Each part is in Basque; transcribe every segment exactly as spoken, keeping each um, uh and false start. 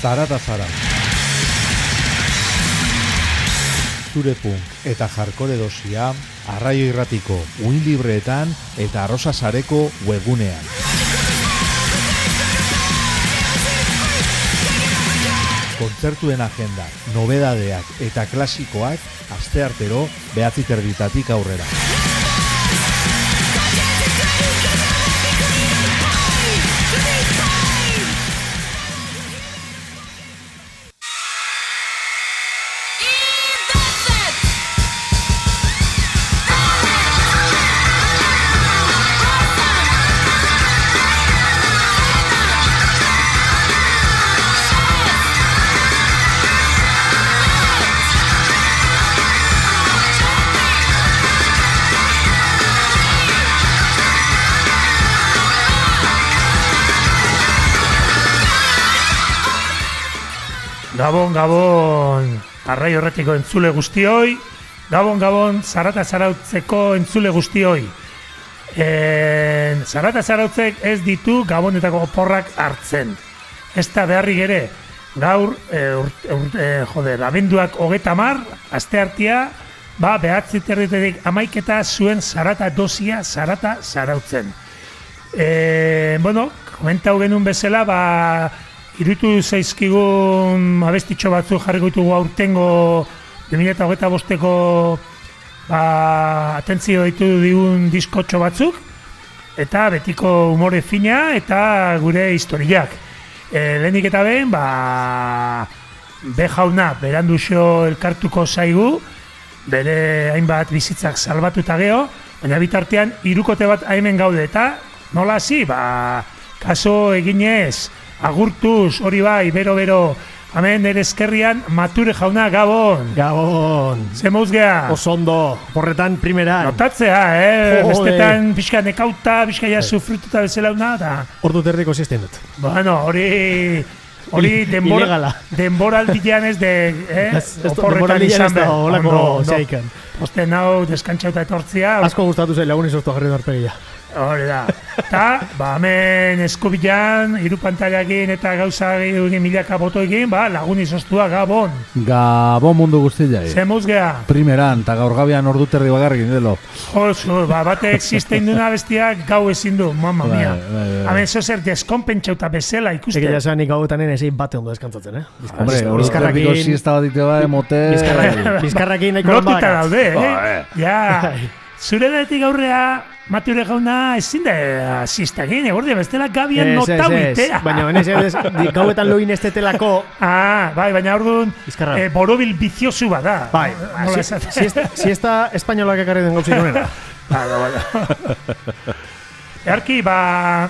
Zarata zara. Zure punk eta hardcore dosia Arraio Irratiko uin libreetan eta Arrosa Sareko webgunean. Kontzertuen agenda, nobedadeak eta klasikoak asteartero behatzi terditatik aurrera. Gabon, gabon, Arraio Irratiko entzule guztioi, gabon, gabon, Zarata Zarautzeko entzule guztioi. E, Zarata Zarautzek ez ditu gabonetako oporrak hartzen. Ez da beharrik ere, gaur, e, urte, urte, joder, abenduak hogeta mar, aste hartia, ba, behatzi territetik amaiketa zuen Zarata dosia Zarata Zarautzen. E, bueno, komentau genuen bezala, ba, irutu zaizkigun abestitxo batzuk jarriko ditugu aurtengo bi mila hogeita bosteko ba, atentzio ditu digun diskotxo batzuk eta betiko umore fina eta gure historiak. E, lehenik eta behin, ba, be jauna beranduxo elkartuko zaigu, bere hainbat bizitzak salbatuta geho, baina bitartean hirukote bat hemen gaude eta nola hasi, ba, kaso eginez, agurtuz, hori bai, bero-bero, hemen ere eskerrian, Mature jauna, gabon! Gabon! Zemouz geha? Osondo, porretan primeran. Notatzea, eh? Jode. Bestetan pixka nekauta, pixka ja sufrituta bezala una, eta... Ordu terriko zizten dut. Bueno, hori... Hori denbora... denboraldian ez de... Eh? Oporretan izan behar. Olako zeikan. Posten hau deskantxauta etortzia. Asko gustatu zen lagun izoztu jarri norpegia. Hori da. Eta, ba, hemen eskubilan, hiru pantailakin eta gauza egin milaka botoekin, ba, lagun izoztua gabon. Gabon mundu guztiai. Zemuz geha? Primeran, eta gaur gabian ordu terri bakarrik indelo. Oso, ba, bate existen duna bestiak gau ezin du, mamma mia. Hemen zozer deskonpentsauta bezala ikuste. Eke jasan nik hauetan ezein bate ondo deskantzatzen, eh? Hombre, ordu terriko siesta bat ditu bai, mote... Bizkarrakin nahiko lotuta daude, eh? Ja, zure detik aurrea... Mature jauna ezin da asistagin, egordia bestela gabian notau itea. Baina, ez, gauetan loin ez tetelako. Ah, bai, baina orduan eh, borobil biziosu bada. Bai, siesta espainolak ekarri den gauzik honera. Baina, baina. Earki, ba,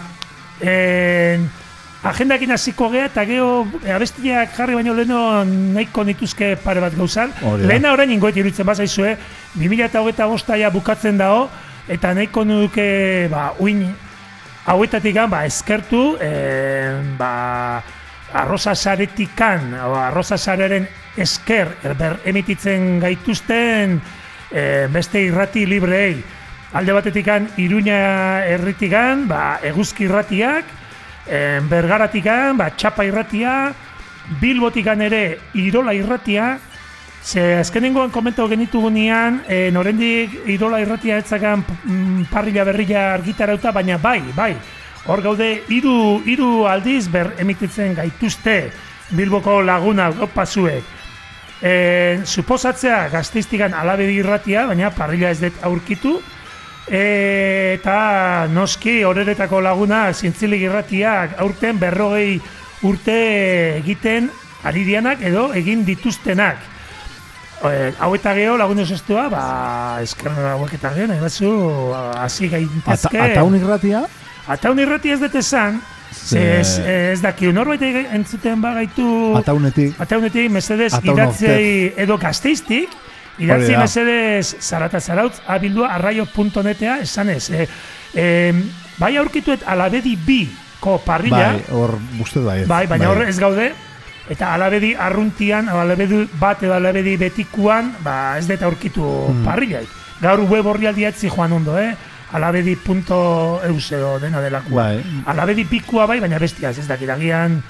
eh, agendakin hasiko gea eta geho abestiak jarri baino leheno nahiko nituzke pare bat gauzan. Lehena orain ingoet iruditzen bazaizue, bi mila hogeita bosta ja bukatzen dao, eta nahiko nuke, ba, uin hauetatik ba, eskertu, e, ba, Arrosa Saretikan, o Arrosa Sareren esker ber emititzen gaituzten e, beste irrati librei. Alde batetikan Iruña herritikan, ba, Eguzki irratiak, e, Bergaratikan, ba, Txapa irratia, Bilbotikan ere Irola irratia. Ze azkenengoan komentau genitugunean, e, norendik Irola irratia etzakan mm, parrilla berrilla argitarauta, baina bai, bai. Hor gaude, hiru hiru aldiz ber emititzen gaituzte Bilboko laguna opa zuek. E, suposatzea Gasteiztikan Alabedi irratia, baina parrilla ez dut aurkitu. E, eta noski horeretako laguna Zintzilik irratiak aurten berrogei urte egiten ari dianak edo egin dituztenak. Eh, hau eta geho lagun ezostua, ba, eskerra hauek eta geho, nahi batzu, hasi gaintezke. Ataun irratia? Ataun irratia ez dut esan, ez, ez daki, norbait entzuten bagaitu... Ataunetik. Ataunetik, mesedez, idatzei edo Gasteiztik, idatzi mesedez Zarata Zarautz, abildua arraio punto netea, esan ez. E, e, bai aurkituet Alabedi bi ko parrilla. Bai, hor guztet bai. Bai, baina hor ez gaude. Eta Alabedi arruntian, Alabedi bat edo Alabedi betikuan, ba ez dut aurkitu hmm. parrillaik. Gaur web orrialdia etzi joan ondo, eh? alabedi punto eus edo dena delakua. Bai. Alabedi pikua bai, baina bestiaz, ez dakit, agian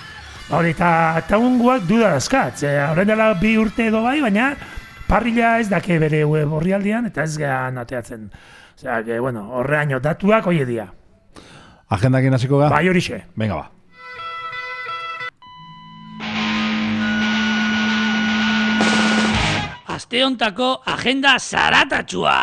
Hori, eta unguak duda dazkat, horren dela bi urte edo bai, baina parrilla ez dake bere web orrialdean, eta ez gehan ateatzen. Osea, que, bueno, horreaino datuak hoie dia. Agendakin hasiko ga? Bai horixe. Venga, ba. Aste hontako agenda zaratatxua!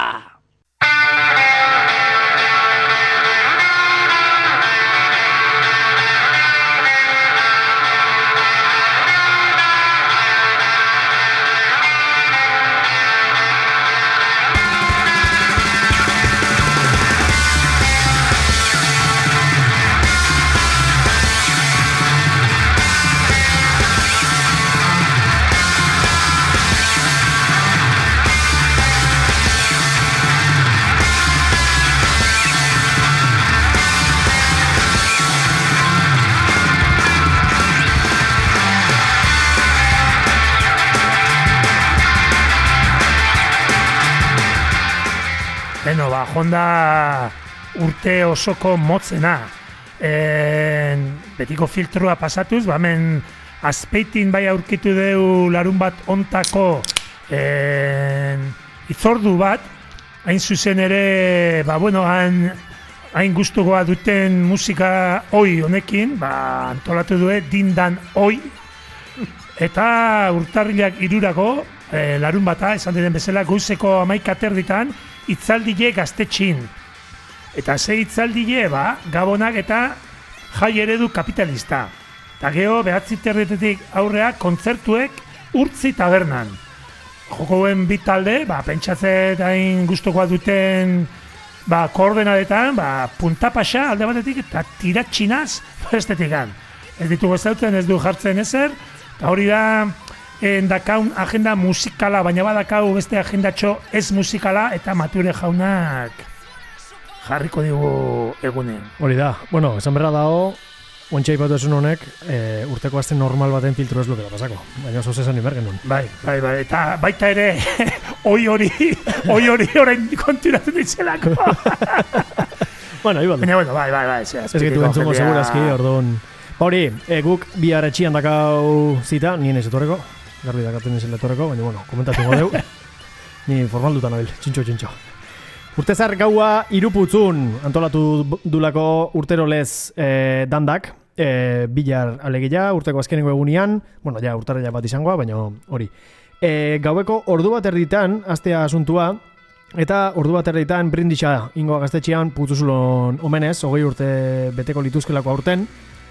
Beno, ba, Honda urte osoko motzena. En, betiko filtrua pasatuz, ba, hemen Azpeitin bai aurkitu deu larun bat ontako en, itzordu bat, hain zuzen ere, ba, bueno, hain, hain gustukoa duten musika oi honekin, ba, antolatu due dindan oi, eta urtarrilak irurako, e, larun bata, esan den bezala, goizeko hamaika terditan, itzaldile gaztetxin. Eta ze itzaldile, ba, gabonak eta jai eredu kapitalista. Eta geho, behatzi terdetetik aurrea, kontzertuek urtzi tabernan. Jokoen bi talde, ba, pentsatzet hain gustukoa duten ba, koordenadetan, ba, punta pasa alde batetik eta tiratxinaz bestetikan. Ez ditugu ez dauten, ez du jartzen ezer, eta hori da, endakaun agenda musikala, baina badakau beste agendatxo ez musikala, eta Mature jaunak jarriko dugu egunen. Hori da, bueno, esan berra dago, ontsa ipatu esun honek, e, urteko azten normal baten filtru ez lukela pasako, baina oso zesan imer genuen. Bai, bai, bai, eta baita ere, oi hori, oi hori orain konturatzen ditzelako. Bueno, iban. Baina, bueno, bai, bai, bai, zera, ez gitu entzumo segurazki, orduan. Hori, e, guk bi etxian dakau zita, nien ez etorreko, garbi dakaten ez etorreko, baina, bueno, komentatu godeu. Ni formaldutan abil, txintxo, txintxo. Urtezar gaua iruputzun antolatu dulako urtero lez e, dandak, e, bilar alegia urteko azkenengo egunean, bueno, ja urtarrila bat izangoa, baina hori. E, gaueko ordu bat erditan, astea asuntua, eta ordu bat erditan brindisa ingoa gaztetxean putzuzulon omenez, hogei urte beteko lituzkelako aurten,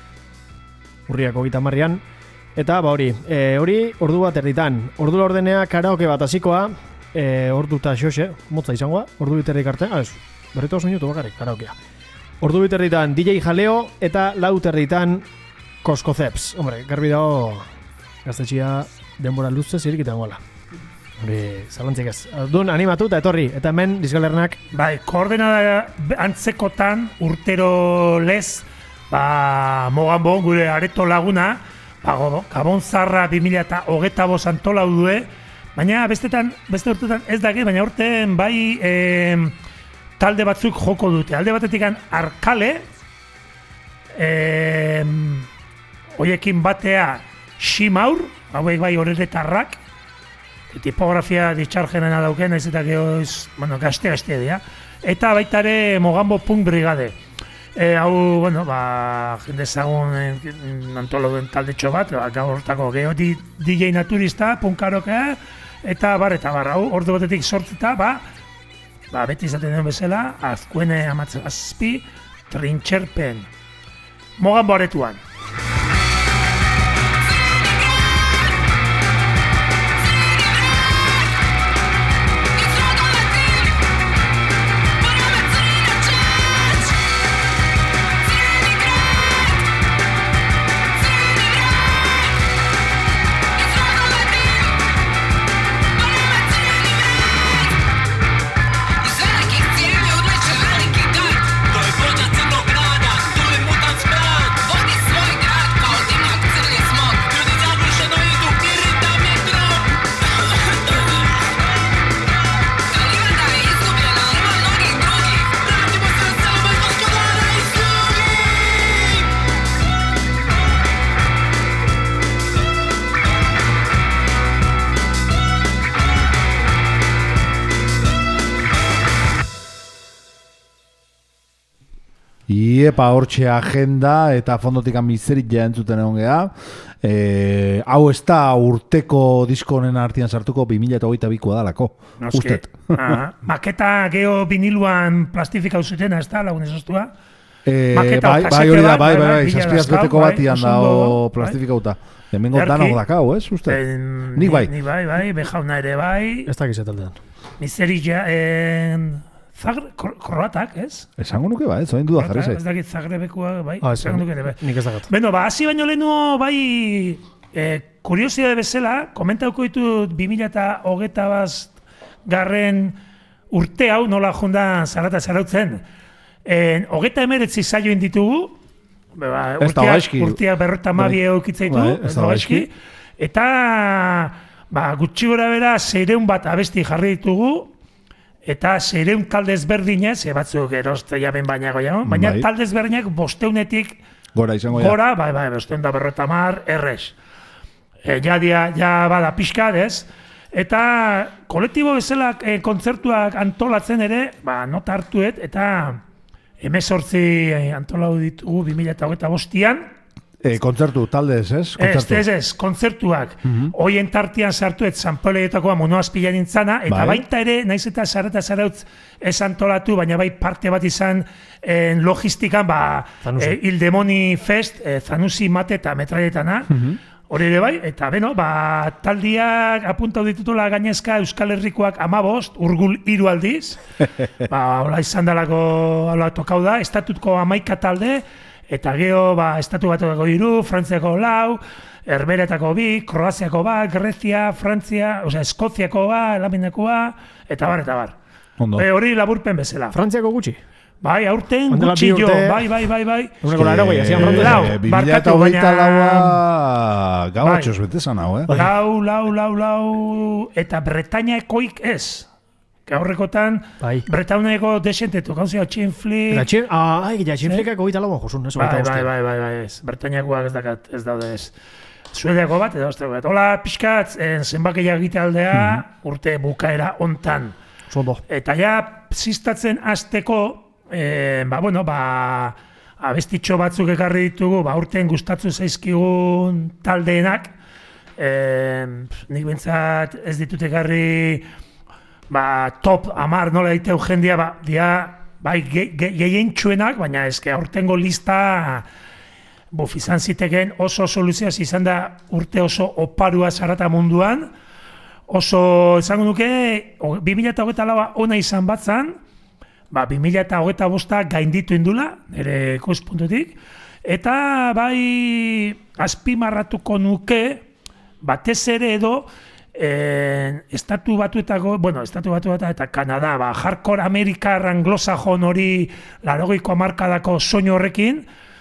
urriako gita marrian, eta ba hori, e, hori ordu bat erditan, ordu ordenea karaoke bat hasikoa, E, ordu eta xoxe, motza izangoa, ordu biterrik arte, ah, ez, berretu oso minutu bakarrik, karaokea. Ordu biterritan D J Jaleo eta lau territan Koskozeps. Hombre, garbi dago gaztetxia denbora luze zirik iten gola. Hori, zalantzik ez. Dun, animatu eta etorri, eta hemen dizgalernak. Bai, koordenada antzekotan urtero lez, ba, mogan bon, gure areto laguna, ba, Gabon Zarra bi mila hogeita bost antolau due, baina bestetan, beste urtetan ez daki, baina urtean bai e, talde batzuk joko dute. Alde batetik Arkale, e, hoiekin batea Ximaur, hauek bai horeretarrak, tipografia ditxargenena dauken, ez eta gehoz, bueno, gazte-gazte dira. Eta baita ere Mogambo Punk Brigade. E, hau, bueno, ba, jende zagun antolo duen talde txobat, ba, gaur hortako geho D J naturista, punkarokea, eta bar, eta bar, hau, ordu batetik sortuta, ba, ba, beti izaten den bezala, azkuene amatzen azpi, trintxerpen, Mogambo aretuan. Dove potrà no grada, dove mutan sprat, vodi svoj Iepa hortxe agenda eta fondotik mizerik ja entzuten egon geha. E, hau ez da urteko disko honen artean sartuko bi mila hogeita bikoa dalako. Ustet. Maketa geho biniluan plastifikau zutena, ez da, lagun ezostua? E, bai, bai hori da, bai, bai, bai, saspiaz beteko batian dago plastifikauta. Hemengo danok dakau, ez, uste? Nik bai. Nik bai, bai, bejauna ere bai. Ez dakiz etaldean. Mizerik ja, Zagre, kroatak, ez? Esango nuke bai, zoin duda jarri zait. Ez dakit Zagrebekua, bai, ah, esango nuke ere, bai. Nik ez dakat. Beno, ba, hasi baino lehenuo, bai, eh, kuriosidade bezala, komentauko ditut bi mila hogeita bat garren urte hau nola jonda zarata zarautzen. Eh, hogeita emeretzi saioin ditugu, ba, urteak, urteak berrota mabi eukitzaitu, ez da gaizki. Eta, ba, gutxi gora bera, seireun bat abesti jarri ditugu, eta seireun talde ezberdinez, e batzuk eroste jaben bainago ja, baina bai. Talde ezberdinak bosteunetik gora izango ja. Gora, bai, bai, bosteun da berrota mar, errez. E, ja, dia, ja bada pixka, ez? Eta kolektibo bezala e, kontzertuak antolatzen ere, ba, nota hartuet, eta hemezortzi antolau ditugu bi mila hogeita bostian. E, kontzertu, talde ez, ez? Ez, ez, ez, kontzertuak. Mm-hmm. Hoien tartian sartuet Sanpoleetakoa monoazpila nintzana, eta bai. Baita ere, naiz eta zarata zarautz ez antolatu, baina bai parte bat izan en, logistikan, ba, e, Ildemoni Fest, e, Zanusi Mate eta Metraietana, mm-hmm. Hori ere bai, eta beno, ba, taldiak apuntau ditutula gainezka Euskal Herrikoak amabost, urgul hiru aldiz, ba, hola izan dalako, hola tokau da, estatutko amaika talde, eta geho, ba, estatu batuako hiru, Frantziako lau, Herberetako bi, Kroaziako bat, Grezia, Frantzia, osea, Eskoziako bat, Elaminakoa, eta bar, eta bar. E, hori laburpen bezala. Frantziako gutxi? Bai, aurten gutxi jo, bai, bai, bai, bai. Uneko laro goi, azian Frantzia. Lau, barkatu, baina... laua gau atxos betezan hau, eh? Lau, lau, lau, lau, eta Bretañakoik ez. Gaurrekotan, bai. Bretauneko desentetu, gauzio, txinflik... Txin, ah, ai, ja, txinflikako goita lauan josun, eso bai, bai, bai, bai, bai, ez. Bretañakoak ez dakat, ez daude ez. Suediako bat, edo osteko bat. Hola, pixkat, zenbakia egite aldea, mm-hmm. urte bukaera ontan. Zondo. Eta ja, zistatzen azteko, eh, ba, bueno, ba, abestitxo batzuk ekarri ditugu, ba, urten gustatzu zaizkigun taldeenak, eh, nik bintzat ez ditut ekarri... Ba, top amar nola diteu jendia, ba, dia, bai, gehien txuenak, baina ezke aurtengo lista buf, izan ziteken oso soluzioaz izan da urte oso oparua zarata munduan, oso, esango nuke, bi mila hogeita laua ona izan batzan, ba, bi mila hogeita bosta gainditu indula, nire ikuspuntutik, eta bai, azpimarratuko nuke, batez ere edo, Eh, estatu batuetako, bueno, estatu batuetako eta Kanada, ba, hardcore amerikar anglosajon hori laurogeiko hamarkadako soinu horrekin,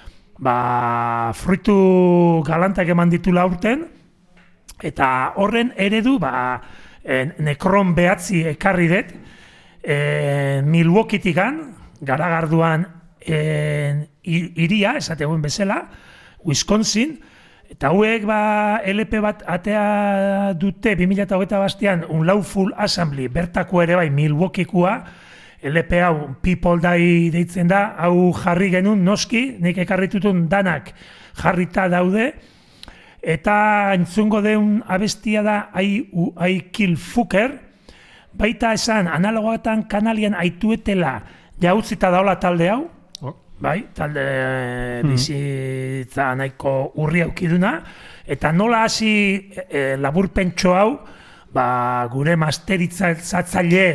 ba, fruitu galantak eman ditula aurten, eta horren eredu, ba, eh, nekron behatzi ekarri dut, eh, Milwaukee-tikan, garagarduan eh, iria, esategun bezala, Wisconsin, eta hauek ba, L P bat atea dute bi mila hogeita bastian un Lawful Assembly, bertako ere bai Milwaukeekoa, L P hau People Die deitzen da, hau jarri genuen noski, nik ekarritutun danak jarrita daude, eta entzungo deun abestia da I, I Kill Fucker, baita esan analogoetan kanalian aituetela jautzita daola talde hau, bai, talde hmm. bizitza nahiko urri aukiduna, eta nola hasi e, laburpentxo hau, ba, gure masterizatzaile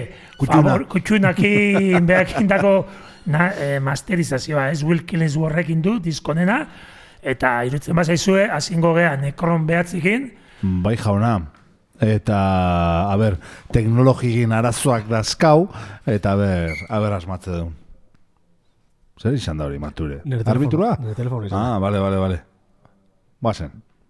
kutxunakin behakindako e, masterizazioa, ez Will Killingsworthekin du, diskonena, eta irutzen bazaizue, hasingo geha nekron behatzikin. Bai jauna, eta, a ber, teknologigin arazoak dazkau, eta a ber, a ber asmatze duen. Zer izan da hori, Mature? Arbitrua? Nire telefono izan. Ah, bale, bale, bale. Bazen.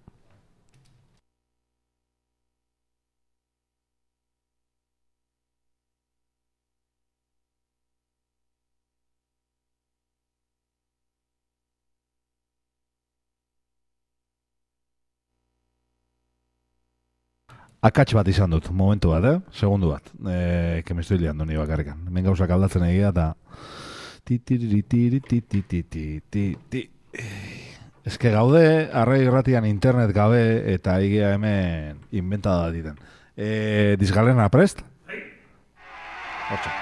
Akats bat izan dut, momentu bat, eh? Segundu bat. Eh, que me estoy liando ni bakarrikan. Hemen gauzak aldatzen egia eta... Ti-ti-ri-ti-ri-ti-ti-ti-ti-ti. Ez que gaude, arrai irratian internet gabe eta egia hemen inventada diten. Eh, Disgalena prest? Hortxe.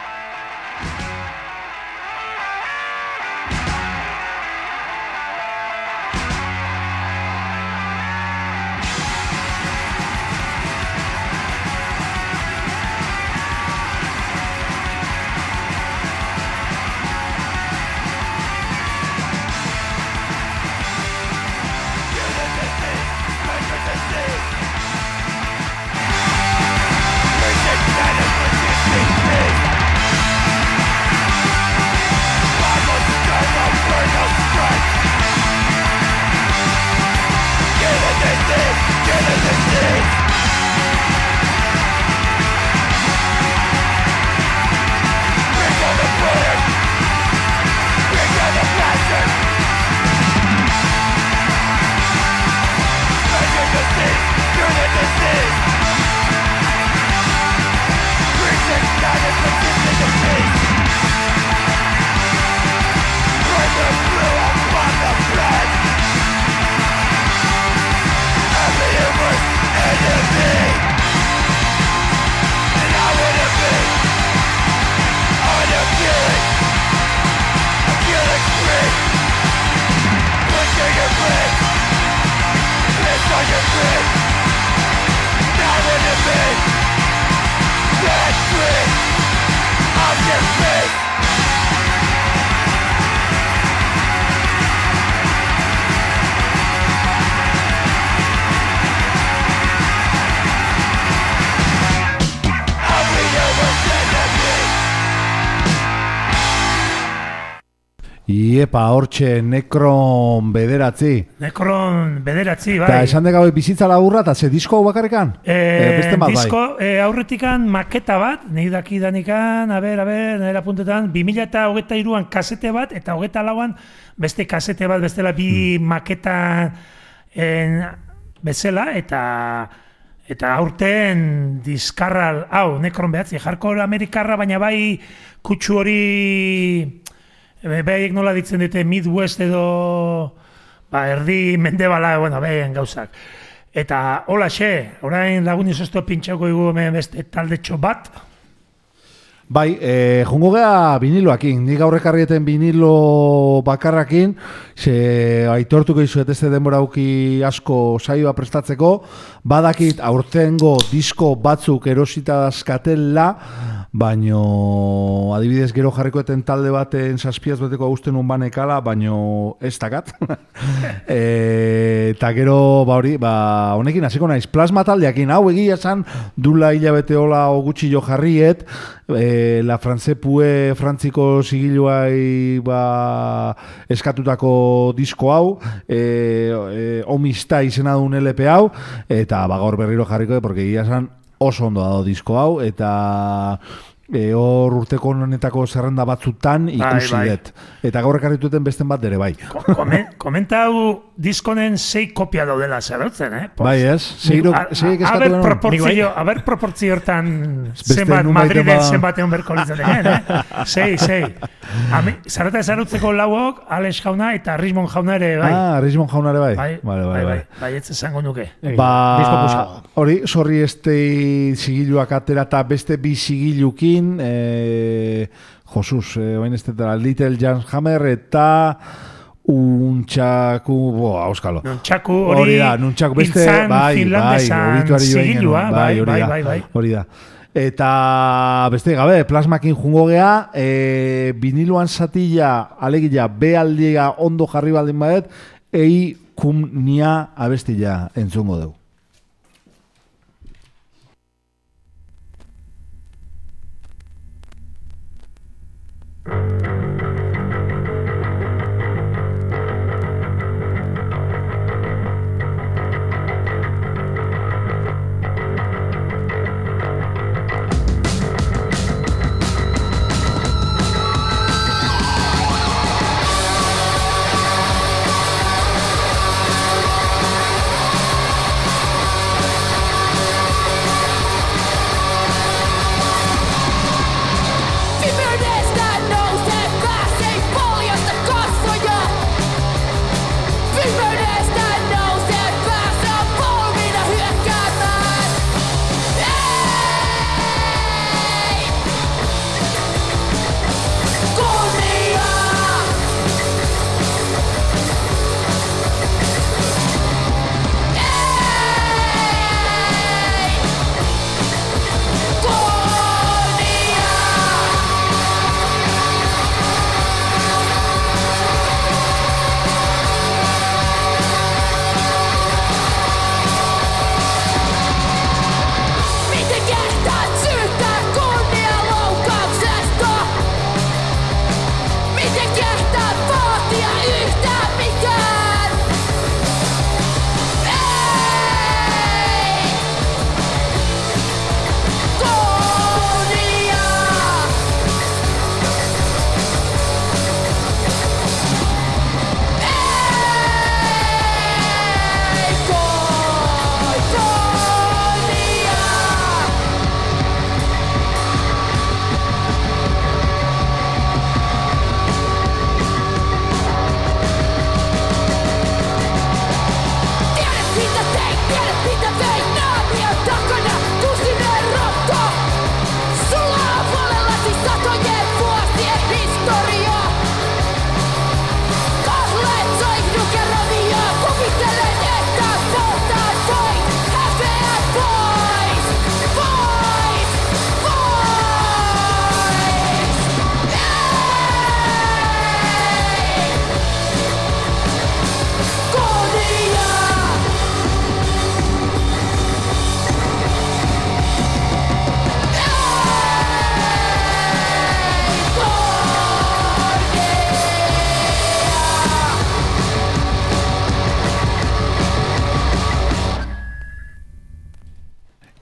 Iepa, hortxe, Nekron bederatzi. Nekron bederatzi, bai. Eta esan dek hau bizitza laburra, eta ze disko bakarrikan? E, e, beste bat, disko, bai. e, aurretikan maketa bat, nahi dakidanikan, a ber, a ber, nera puntetan, bi mila eta hogeita iruan kasete bat, eta hogeita lauan beste kasete bat, bestela bi hmm. maketa en, bezala, eta eta aurten diskarral, hau, Nekron behatzi, hardcore amerikarra, baina bai kutsu hori... Behaiek nola ditzen dute Midwest edo ba, erdi mendebala, bueno, behien gauzak. Eta hola xe, orain lagun izoztu pintxauko igu hemen beste taldetxo bat. Bai, eh, jungo geha viniloakin, nik aurrekarrieten vinilo bakarrakin, ze aitortuko izuet ez denbora auki asko saioa prestatzeko, badakit aurtengo disko batzuk erosita dazkatela, baino adibidez gero jarrikoeten talde baten saspiaz beteko austen un banekala, baino ez dakat. e, eta gero, ba hori, ba, honekin hasiko naiz, plasma taldeakin, hau egia esan, dula hilabete hola gutxi jo jarriet, e, la frantzepue frantziko sigiluai ba, eskatutako disko hau, e, e, omista izena duen L P hau, eta ba, gaur berriro jarriko, porque egia esan, oso ondo dago disko hau, eta e, hor urteko honetako zerrenda batzutan ikusi bai, bai. dut. Eta gaur ekarrituten besten bat dere bai. Komen, komenta hau diskonen sei kopia daudela zerautzen, eh? Pues, bai ez? Seiro, seik eskatu denun? Proportzio, a ber proportzio hortan zenbat Madriden zenbat egon berko litzateken, eh? Sei, sei. Zarata ezarautzeko lauok, Alex jauna eta Rismon jauna ere bai. Ah, Rismon jauna ere bai. Bai, vale, bai, bai, bai. Bai, ez esango nuke. Ba, hori, sorri este sigiluak atera eta beste bi sigilukin, eh, Josus, eh, oain ez tetara, Little Jan Hammer eta Untxaku, boa, auskalo. Nuntxaku hori, da, Nuntxaku beste, bai, bai, obituari sigilua, bai, bai, bai, bai. Hori da. Eta beste gabe, plasmakin jungo gea, e, viniluan zatila, alegila, be aldia ondo jarri baldin badet, ei kum nia abestila entzungo dugu.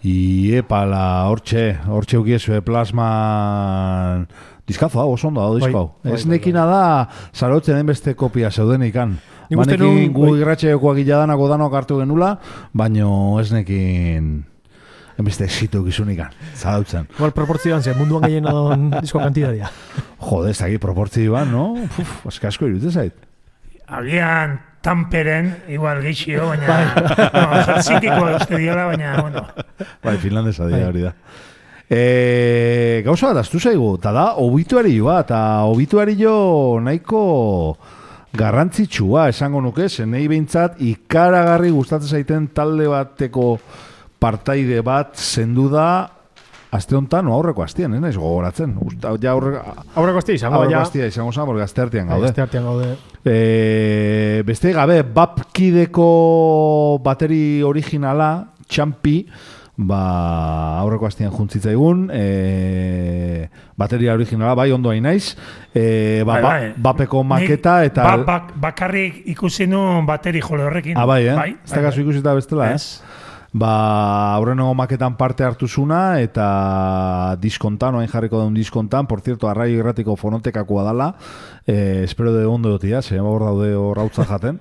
Iepala, hortxe, hortxe ukiezue plasman... Diskazo hau, oso ondo hau disko hau. Bai, bai, Ez nekina da, zarotzen den beste kopia zeuden ikan. Nik uste Banekin nun- gu bai. irratxeokoak iladanako danok hartu genula, baino ez nekin... Enbeste exito gizun ikan, zarautzen. Igual proportzioan zen, munduan gehien adon disko kantidadia. Jode, ez dakit proportzioan, no? Uf, asko asko irute zait. Agian Tamperen, igual geixio, baina... no, Helsinkikoa uste diola, baina, bueno... Bai, finlandesa dira hori da. E, gauza bat, aztu zaigu, eta da, obituarioa, eta obituario nahiko garrantzitsua, esango nuke, zenei behintzat, ikaragarri gustatzen zaiten talde bateko partaide bat zendu da, aste honetan, no, aurreko astean, ez naiz gogoratzen. Usta, ja aurre, Aurreko azte izango, aurreko ja. astea izango zan, porque aste artean gaude. Este artean gaude. E, beste gabe, Bapkideko bateri originala, Txampi, ba, aurreko astean juntzitzaigun, e, bateria originala, bai, ondo hain naiz, e, ba, Bai, ba, bai. Bapeko maketa, Nik eta... Ba, bak, bakarrik ikusi nuen bateri jole horrekin. Ah, bai, eh? Bai, Ez da kasu ikusita bestela, eh? Ez. Ba, aurreneko maketan parte hartu zuna, eta diskontan, oain jarriko daun diskontan, por cierto, arraio irratiko fonotekakoa dala, eh, espero de ondo dotia, se llama hor daude hor hautza jaten.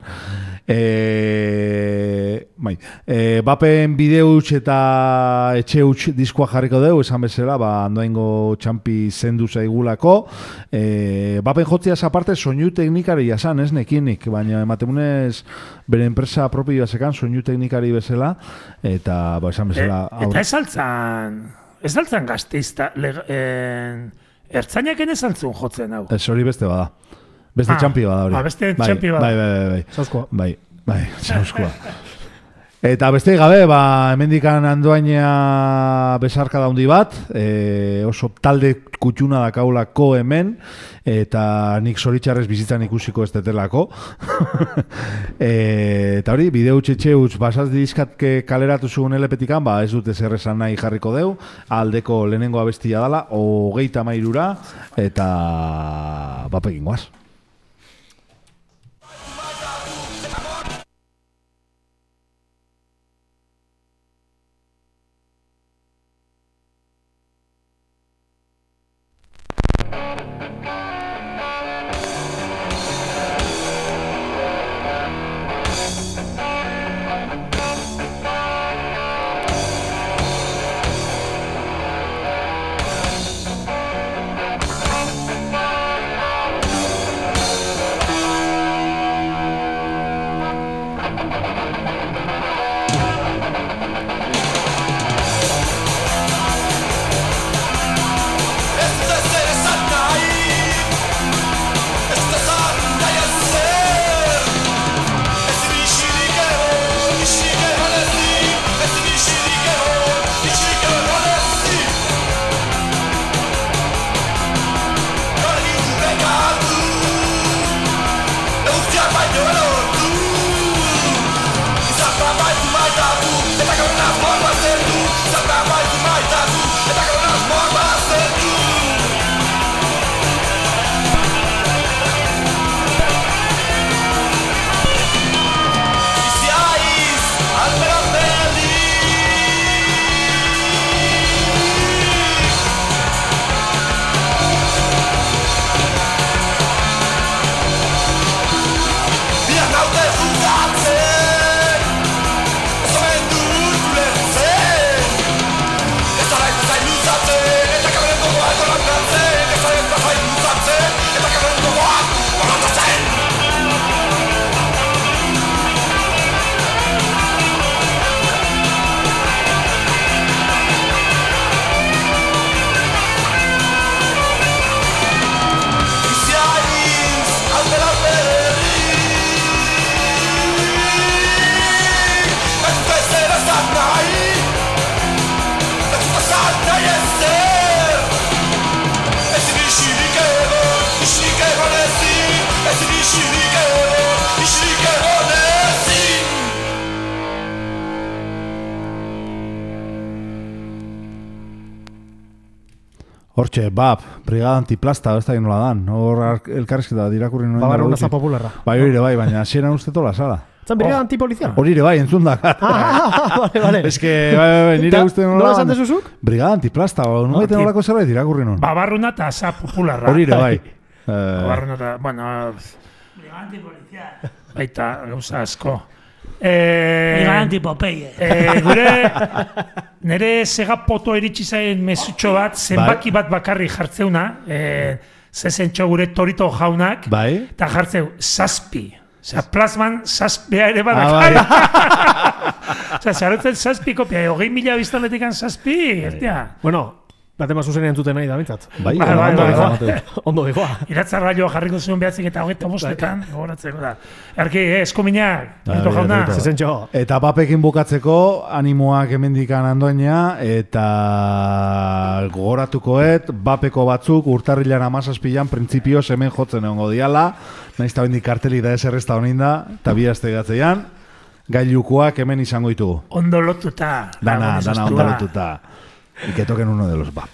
E, bai, e, bapen bideo huts eta etxe huts diskoa jarriko dugu, esan bezala, ba, andoaingo Txampi zendu zaigulako. E, bapen jotziaz aparte, soinu teknikari jasan, ez nekinik, baina ematemunez bere enpresa propioa sekan, soinu teknikari bezala, eta, ba, esan bezala... E, eta ez altzan, ez altzan gazteizta, eh, ertzainak ez altzun jotzen hau. Ez hori beste bada. Beste Ah, Txampi bada hori. ah, beste bai, Txampi bada. Bai, bai, bai, bai. Zauzkoa. Bai, bai, zauzkoa. Eta beste gabe, ba, hemendikan Andoaina besarka daundi bat, e, oso talde kutxuna dakaulako hemen, eta nik zoritxarrez bizitzan ikusiko ez detelako. e, eta hori, bideo txetxe utz, basaz dizkatke kaleratu zuen elepetikan, ba, ez dute zer esan nahi jarriko deu, aldeko lehenengo abestia dala, hogeita mairura, eta bapekin guaz. Biar naute fundatzen, oso mendu ulertzen. Hortxe, bap, brigada antiplasta, ez da nola dan. Hor elkarrizketa dirakurri noen. Babarruna za popularra. Bai, hori ere bai, baina hasieran uste tola sala. Zan brigada antipolizial? Hori ere bai, entzun da. Ah, vale, vale. Ez que, bai, bai, bai, nire uste nola. Nola esan dezuzuk? Brigada antiplasta, no baiten nolako zerbait dirakurri noen. Babarruna eta za popularra. Hori ere bai. Babarruna eta, bueno... Brigada antipolizial. Baita, gauza asko. Eh, Brigada antipopeie. Eh, gure... Nere sega poto iritsi zain mesutxo bat, zenbaki bat bakarri jartzeuna, eh, zezentxo gure torito jaunak, bai? Eta jartzeu, zazpi. Osa, plasman zazpia ere badak. Ah, bai. Osa, zarutzen zazpi kopia, hogei mila biztanletikan zazpi, ertia. Bueno, batema zuzenean entzuten nahi da, bintzat. Bai, Bai, bai, ondo bai, dijoa. bai. Ondo dijoa. Iratzarra joa jarriko zuen behatzik eta hogeita bostetan, gogoratzeko da. Erki, eh, eskominak, Bai, torito bai, jauna. torito. Zezentxo. Eta papekin bukatzeko, animoak hemendikan andoaina, eta gogoratukoet, bapeko batzuk urtarrilan amazazpilan printzipioz hemen jotzen egongo diala, nahiz eta bendik karteli da eserrezta honin da, eta bi aste gatzean, gailukoak hemen izango ditugu. Ondo lotuta. Dana, lagun dana ezaztua. ondo lotuta. Y que toquen uno de los bap.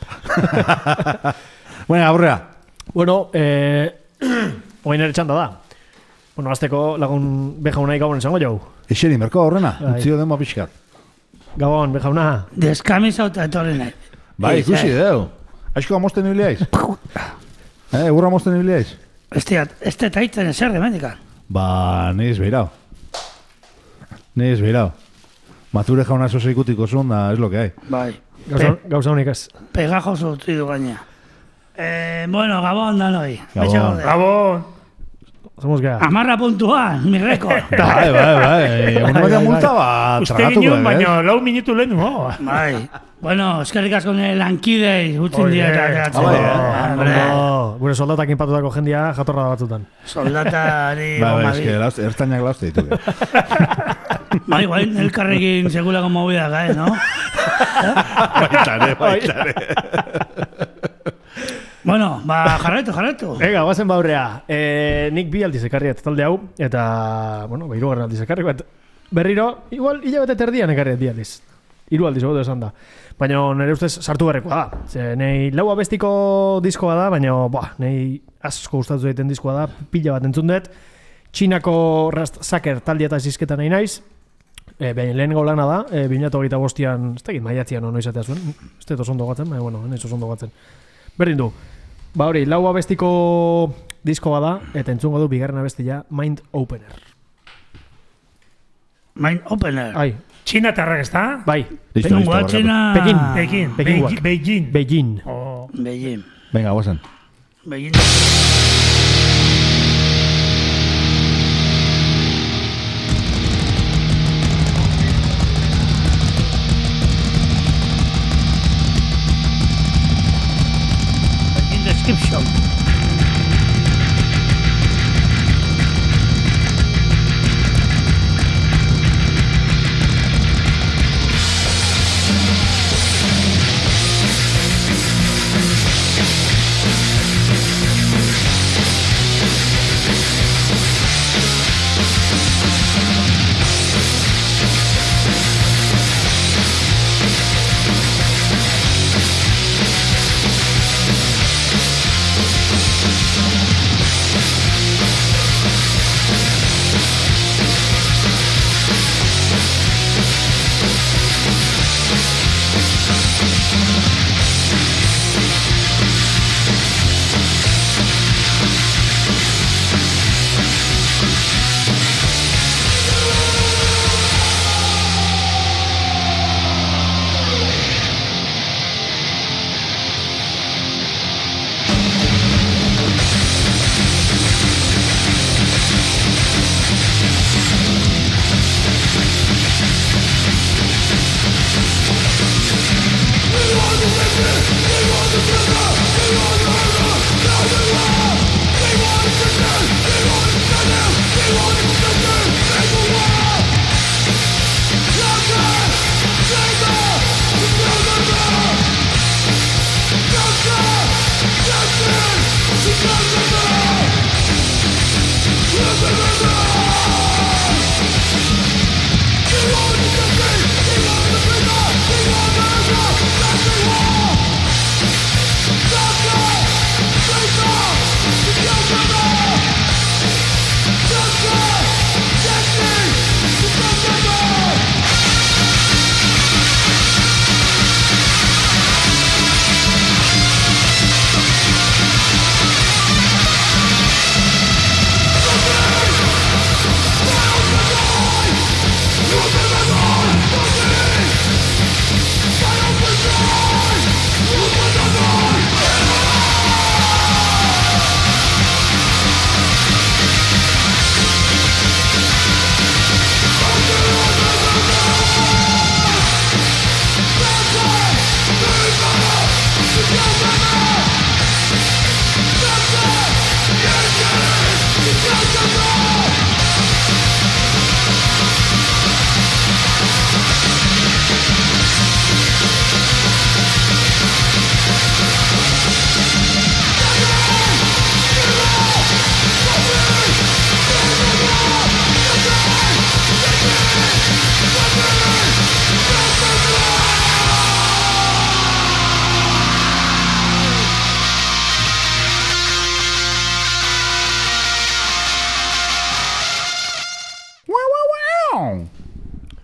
Bueno, aurrea. Bueno, eh... oain ere txanda da. Bueno, azteko lagun bejaunai gabon esango jau. Ixeri, merko horrena, Bai. utzio demo pixkat. Gabon, bejauna. Deskamisa eta etorri nahi. Bai, Ez, ikusi, eh. deu. Aizko amosten ibiliaiz? Eh, egurra amosten ibiliaiz? Bestia, ez te taitzen ezer demendika. Ba, ni ez behirau. Ni ez behirau. Mature jauna zoze ikutiko zuen, da, es lo que hay. Bai. Gauza, gauza honik ez. Pegajo zutzi du gaina. Eh, bueno, Gabon danoi. Gabon. Betxe gaude. Gabon. Somos gea. Amarra puntuan, mi rekord. Bai, bai, bai. Egun bai, baina bai. multa bat Uste tragatuko, ginen, eh? baina lau minutu lehen, oh. Bai. Bueno, eskerrik asko nire lankidei utzin Oye. dira eta Ah, ateratzen. bai, eh? Hombre, Ondo, gure soldatak inpatutako jendia jatorra da batzutan. soldatari Bai, bai, bombabi. eske, lauz- ertzainak lauzte dituke. Bai, bai, elkarrekin segulako movida gae, no? Baitare, baitare. Bueno, ba, jarraitu, jarraitu. Ega, guazen baurrea. E, nik bi aldiz ekarriat talde hau, eta, bueno, ba, hirugarren aldiz ekarri, bat berriro, igual, hilabete terdian ekarriat bi aldiz. Hiru aldiz, hobeto esan da. Baina nire ustez sartu berrekoa da. Ze, nei lau abestiko diskoa da, baina, boa, nei asko gustatu egiten diskoa da, pila bat entzun dut. Txinako Rast Saker taldia eta zizketan nahi naiz. E, Baina lehenengo lana da, e, bi mila hogeita bostean, ez dakit maiatzian ono izatea zuen, ez dut oso ondo gatzen, baina, bueno, ez oso ondo gatzen. Berdin du, ba hori, lau abestiko diskoa da, eta entzungo du bigarren abestia Mind Opener. Mind Opener. Ai, Txina tarrak ez da? bai, Listo, listo, Nungoa barkatu. txena... Pekin. Pekin. Pekingoak. Beijing. Beijing. Beijing. Oh. Beijing. Venga, guazen. Beijing. Beijing description.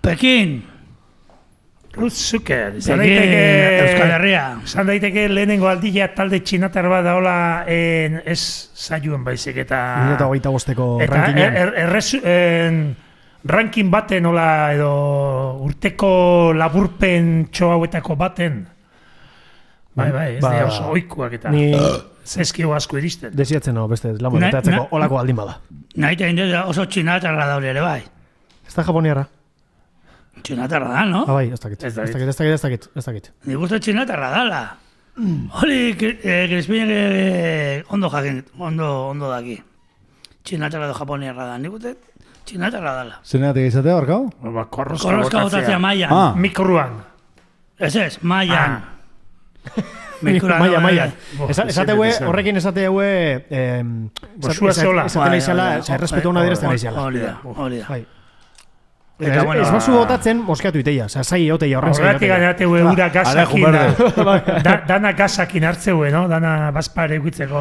Pekin. Ruth Zucker. Izan Pekin, daiteke... Euskal Herria. Izan daiteke lehenengo aldia talde txinatar bat daola en, ez zaiuen baizik eta... Eta hogeita bosteko Eta rankingean. er, er, errezu, en, ranking baten hola edo urteko laburpen txo hauetako baten. Bai, bai, ez Ba, dira oso oikuak eta Ni zezkio asko iristen. desiatzen no, beste lamo Na- detatzeko na- olako aldin bada. Nahi tein dut oso txinatarra daure ere bai. Ez da japoniarra? Txinatarra da, no? Ah, bai, ez dakit. Ez Ez dakit. dakit, ez dakit, ez dakit, ez dakit. Nik uste txinatarra dala. Hori, eh, Crispinek eh, ondo jakin, ondo, ondo daki. Txinatarra edo japoniarra da. Nik uste txinatarra dala. Zeneatik izatea, barkau? Ba, korroska Korroska botatzea maian. Ah. Mikroan. Ez ez, maian. Mikroan, Maia, no, maia. Bo, Esa- ez Esateue, ez, ez. horrekin esateue... Eh, Bosua zeola. Esaten naizela, errespetu hona direzten Hori naizela. da, hori da. Bai. Eta, Ez, bueno, ez bazu botatzen, moskatu iteia. Osa, zai eoteia, horren zai Horregatik eoteia. gainateu eura gasakin, Alejandro da, da, dana gasakin hartzeue, no? Dana bazpare egitzeko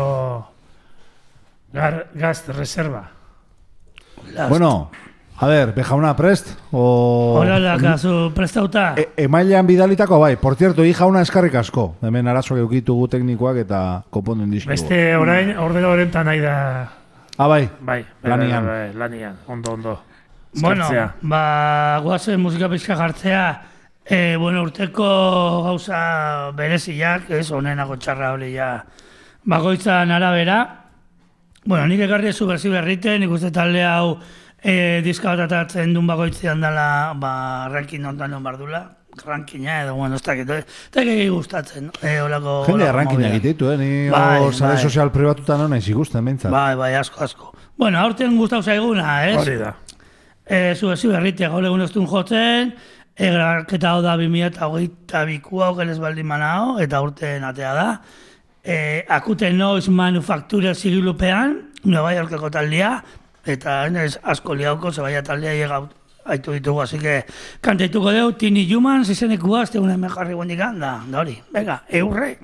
gar, gaz reserva. las- Bueno, a ver, bejauna prest? O... Hola, la kasu prestauta. E, emailean bidalitako bai, por cierto, hi jauna eskarrik asko. Hemen arazoak eukitugu teknikoak eta konponden dizkigu. Beste orain ordenadorenta nahi da, Ah, bai, bai, bai, Lanian. bai, bai, lanian, ondo, ondo. Bueno, Eskertzea. ba, guazen musika pixka jartzea, e, bueno, urteko gauza bereziak, ez, honenako txarra hori ja, bakoitzan arabera. Bueno, nik ekarri zu berzi berriten, nik uste talde hau e, diska bat atatzen duen bakoitzean dela, ba, ranking ontan non bardula, rankina edo, bueno, ez dakit, eta egi gustatzen, e, olako... jende olako arrankin mobidak. egiteitu, eh? Ni Bai, hor sare bai. sozial pribatutan hona izi ikusten, behintzat. Bai, bai, asko, asko. Bueno, aurten gustau zaiguna, ez? Hori da. E, Zuezi berritea gaur egun ez duen jotzen, e, grabaketa hau da bi mila hogeita bikua okelez baldin manao, eta urten atea da. E, Akute Noise Manufacturer zigilupean, Nueva Yorkeko taldea, eta ez asko liauko, zebaia taldea llega haitu ditugu, así que kantaituko deu, Tiny Humans izenekua, ez tegune hemen jarri guendikan, da, da hori, venga, eurre!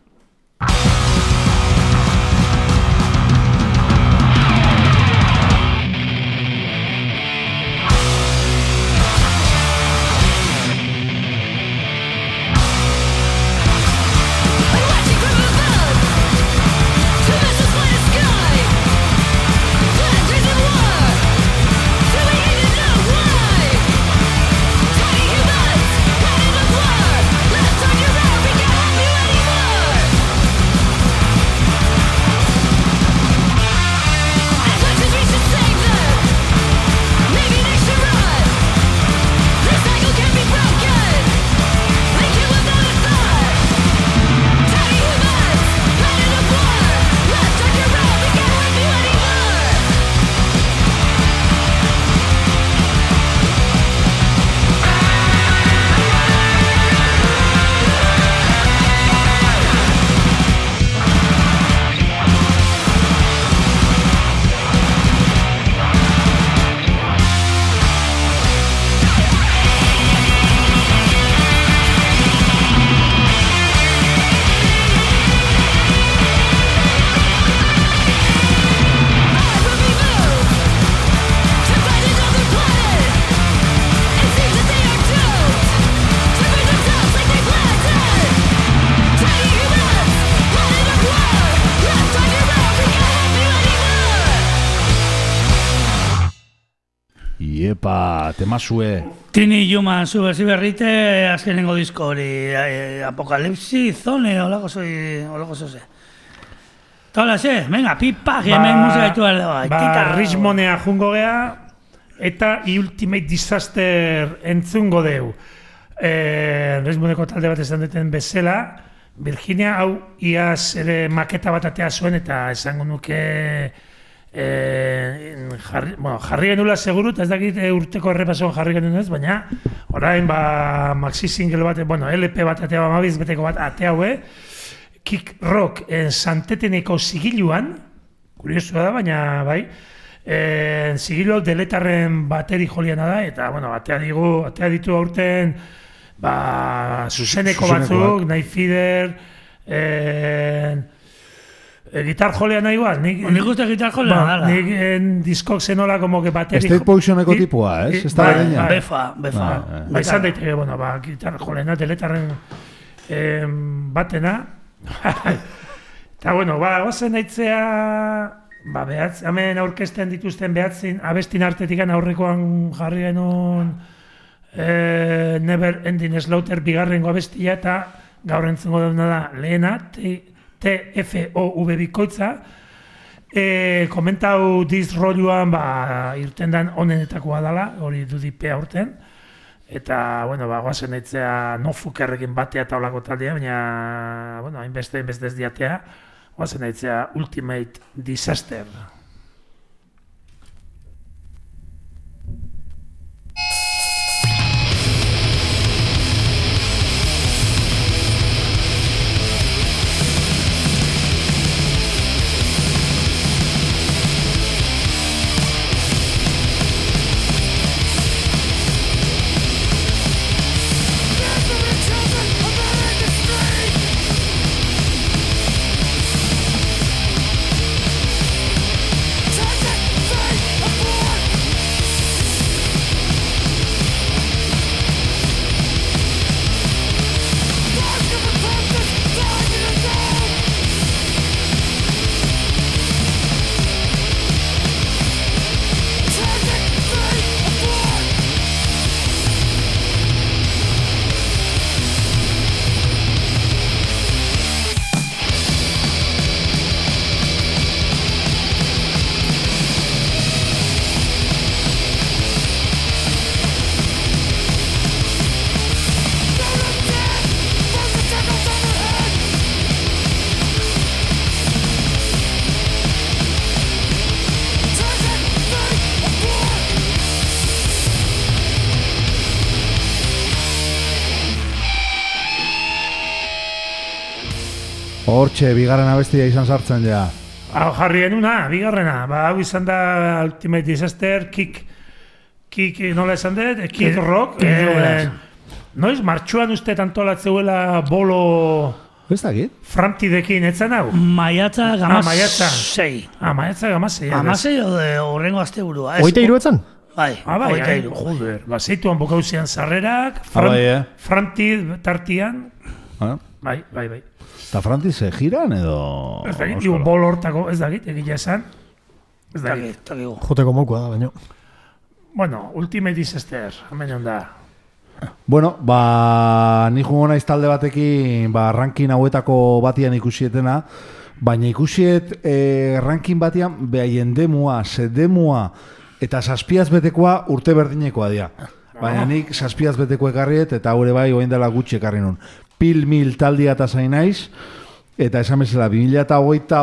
Watching from above, two vessels fly the sky. Planters in war, do we even know why? Tiny humans, planet of war. Let's turn you around, we can't have you anymore. As much as we should save them, maybe they should run. The cycle can be broken. They kill without a thought. Tiny humans, planet of war. Let's turn you around, we can't have you anymore. When we move to find another planet, it seems that they are doomed to burn themselves like they planted. Tiny humans, planet of war. Let's turn you around, we can't have you anymore. Iepa, temazue. Tiny Human zu berzi berrite azkenengo disko hori eh, Apokalipsi Zone olako zoi olako zoze. Eta hola ze, venga, pipa, que hemen musika ditu behar dago. ba Richmonea jungo gea, eta i Ultimate Disaster entzungo deu. Eh, Richmoneko talde bat esan duten bezala, Virginia hau iaz ere maketa bat atea zuen, eta esango nuke eh, jarri, bueno, jarri genula seguru, eta ez dakit eh, urteko errepasoan jarri genuen ez, baina orain ba maxi single bat, bueno, L P bat atea bamabiz beteko bat atea hue, Kick Rock en Santeteneko zigiluan, kuriosua da, baina bai, en, zigilu hau deletarren bateri joliana da, eta, bueno, atea digu, atea ditu aurten, ba, zuzeneko Zuzenekoak. batzuk, Night Feeder, en, E, gitar jolea nahi igual, nik... Nik uste gitar jolea Ba, dala. nik en, diskok zenola como que bateri... State Positioneko Di- tipua, ez? di- Ez da bai, berdina. bai. Befa, befa. Bai, bai. Ba, izan daiteke, bueno, ba, gitar jolena, teletarren em, batena. Eta, bueno, ba, gozen aitzea, ba, behatz, hemen aurkezten dituzten behatzin, abestin artetik aurrekoan jarri genuen e, Never Ending Slaughter bigarrengo abestia, eta gaur entzungo duna da lehena, T F O V bikoitza, e, komentau diz rolluan, ba, irtendan onenetakoa dala, hori dudipea urten, eta, bueno, ba, guazen eitzea no fukerrekin batea eta olako taldea, baina, bueno, hainbeste, hainbeste ez diatea, guazen eitzea Ultimate Disaster. Hortxe, bigarren abestia izan sartzen ja. Hau jarri genuna, bigarrena, ba, hau izan da Ultimate Disaster, kick, kick, nola esan dut, kick rock, Kick eh, rock. noiz, martxuan uste antolatzeuela bolo Ez dakit? frantidekin, etzen hau? Maiatza gamaz Ah, maiatza. sei. Ah, maiatza gamasei. Amasei horrengo asteburua. ez? Oita iruetzan? Bai, Ah, bai, hogeita ai, hiru. joder, ba, zeituan bokauzian sarrerak, Ah, fran, bai, eh? franti tartian, Ah, bai, bai, bai. Eta Franti ze giran edo... Ez dakit, Euskara? iu bol hortako, ez dakit, egila esan. Ez dakit. Takik, takigu. Joteko mokoa da, baina. Bueno, Ultimate Disaster, hemen onda. Bueno, ba, ni jungo naiz talde batekin, ba, ranking hauetako batian ikusietena, baina ikusiet eh, ranking batian behaien demua, sedemua eta saspiaz betekoa urte berdinekoa dira. Baina nik saspiaz beteko ekarriet eta haure bai oain dela gutxi ekarri nun. Pil mil taldia eta zain naiz, eta esan bezala, bi mila hogeita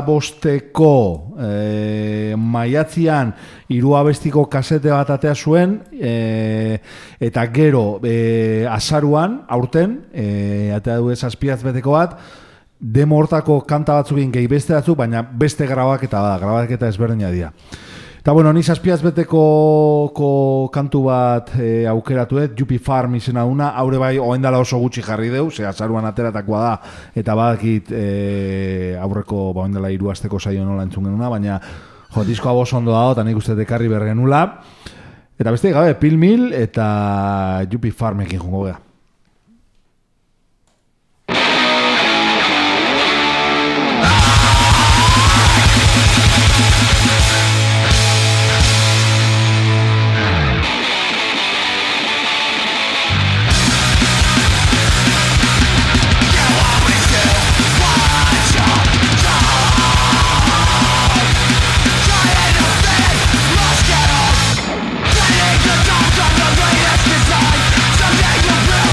bosteko e, maiatzian hiru abestiko kasete bat atea zuen, e, eta gero e, azaruan, aurten, e, atea du zazpiaz beteko bat, demo hortako kanta batzukin gehi beste batzuk, baina beste grabaketa bada, grabaketa ezberdina dira. Eta bueno, ni zazpiaz beteko ko kantu bat e, aukeratu dut, Juppie Farm izena duna, haure bai oendala oso gutxi jarri deu, ze azaruan ateratakoa da, eta badakit e, aurreko ba, oendala hiru asteko saio nola entzun genuna, baina jo, diskoa boso ondo dago, eta nik uste dekarri bergenula. Eta beste gabe, Pil Mil eta Juppie Farmekin jongo gara. Someday you'll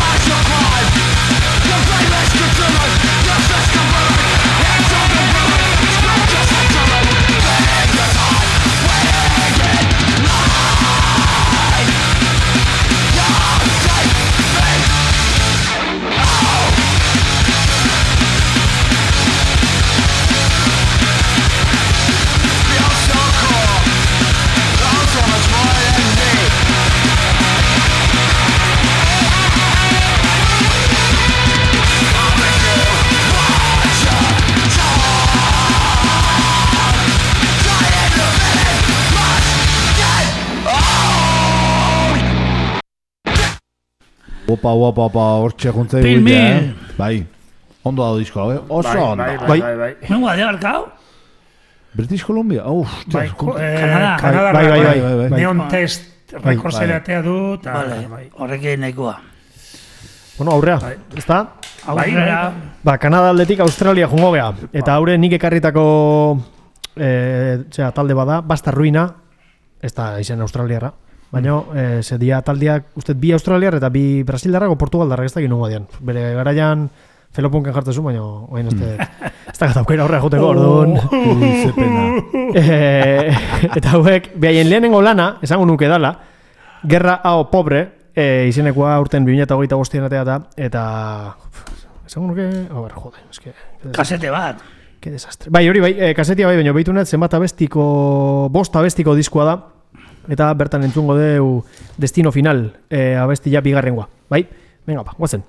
Opa, opa, opa, hortxe juntzei Pil guia, mil. eh? Bai. Ondo dago diskoa, eh? Oso Bai, ondo. bai, bai, Bai. bai, bai. Nungo ade barkau? British Columbia? Uf, Bai, hostia, eh, Kanada. Kanada, Bai, bai, bai, bai, bai. Neon Bai. Test Bai. rekordzera atea du, eta... Vale, bai. horrekin nahikoa. Bueno, aurrea, Bai. ezta? Bai, Aurrera, Ba, Kanada aldetik Australia jongo gea. Eta haure nik ekarritako e, txea, talde bada, Basta Ruina, ez da izen australiarra. Baina, e, ze dia taldeak, uste bi australiar eta bi brasildarrak o portugaldarrak ez dakit nongo dian. Bere garaian Felopunken jartezu, baina oain ez ez da gataukera horre joteko, orduan. Ui, ze pena. E, eta hauek, behaien lehenengo lana, esango nuke dala, Gerra hau pobre, e, izenekoa urten bi mila hogeita bostean atea da, eta... Esango nuke... A ber, jode, eske... kasete bat. Ke desastre. Bai, hori bai, e, kasetia bai, baina behitu net, zenbat abestiko, bost abestiko diskoa da, eta bertan entzungo deu Destino Final, e, abestia bigarrengoa. Bai? Venga, ba, guazen.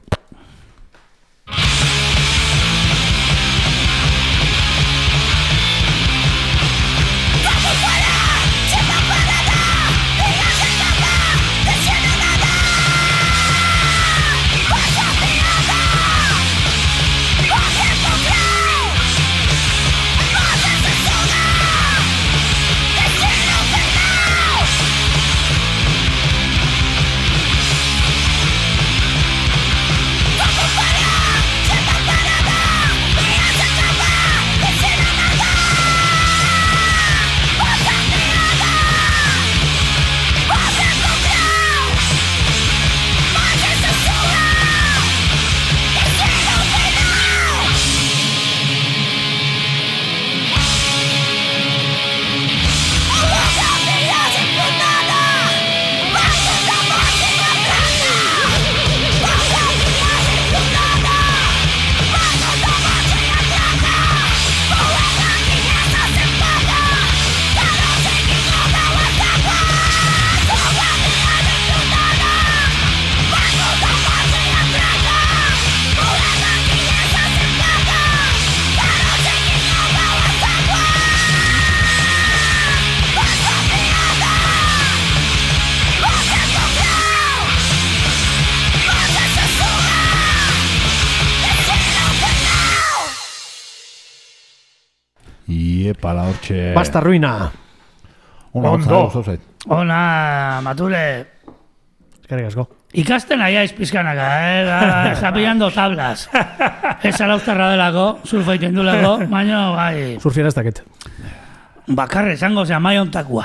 Iepa, la hortxe... Basta Ruina. Ona, Ondo. hotza, gustau zait. Ona, Mature, Eskerrik asko. ikasten aia izpizkanaka, eh? Da, está pillando tablas. Ez arauztarra delako, surfa iten dulako, baina, bai, Surfiera ez dakit. bakarre esango zea maia ontakua.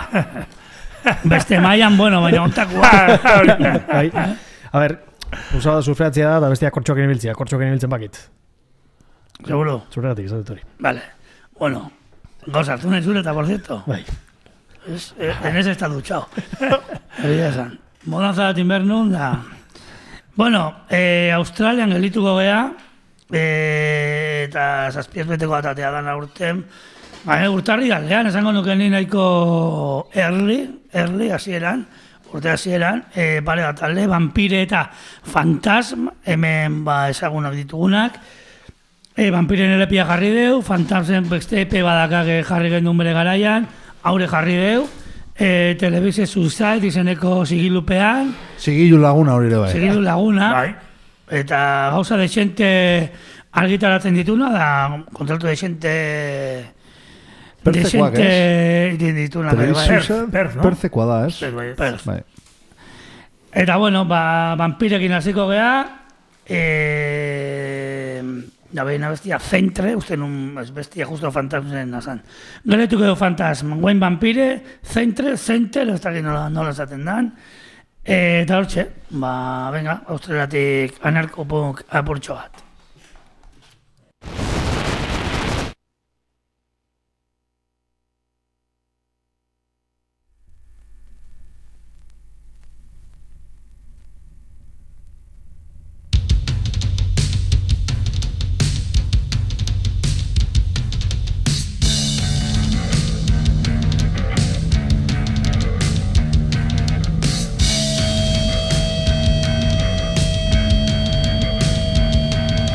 Beste maian, bueno, baina ontakua. Bai. A ber, usada surfeatzea da, da bestia kortxoken ibiltzea, kortxoken ibiltzen bakit. Seguro. Zurregatik, ez dut hori. Vale. Bueno, goza, tú nahi zureta, por cierto. Bai. Es, eh, en ese está duchado. Egia esan. Modanza bat invernun da... Bueno, eh, Australian gelituko gea, eh, eta zazpiezbeteko atatea dana urten, baina urtarri galdean, esango nuke ni nahiko early, early, hasieran, urte hasieran, eh, pare bat talde, vampire eta fantasm, hemen ba, ezagunak ditugunak, E, vampiren elepia jarri deu, Fantasmen beste epe badakake jarri gendun bere garaian, haure jarri deu, e, Televise Suicide izeneko sigilupean, Sigilu laguna hori ere bai. sigilu laguna, Bai. eta gauza desente argitaratzen dituna, da kontratu desente... Pertzekoak, desente dituna. bai, bai. Televizio Per- no? pertzekoa da, ez? Bai, bai. Per. Bai. Eta bueno, ba, vampirekin hasiko gea, e, da behin abestia Centre, uste nun ez bestia justo fantasmen nazan. Galetuko edo fantasma, guen vampire, Centre, Center, ez dakit nola, nola esaten dan. E, eta hortxe, ba, venga, australiatik anarkopunk apurtxo bat. Thank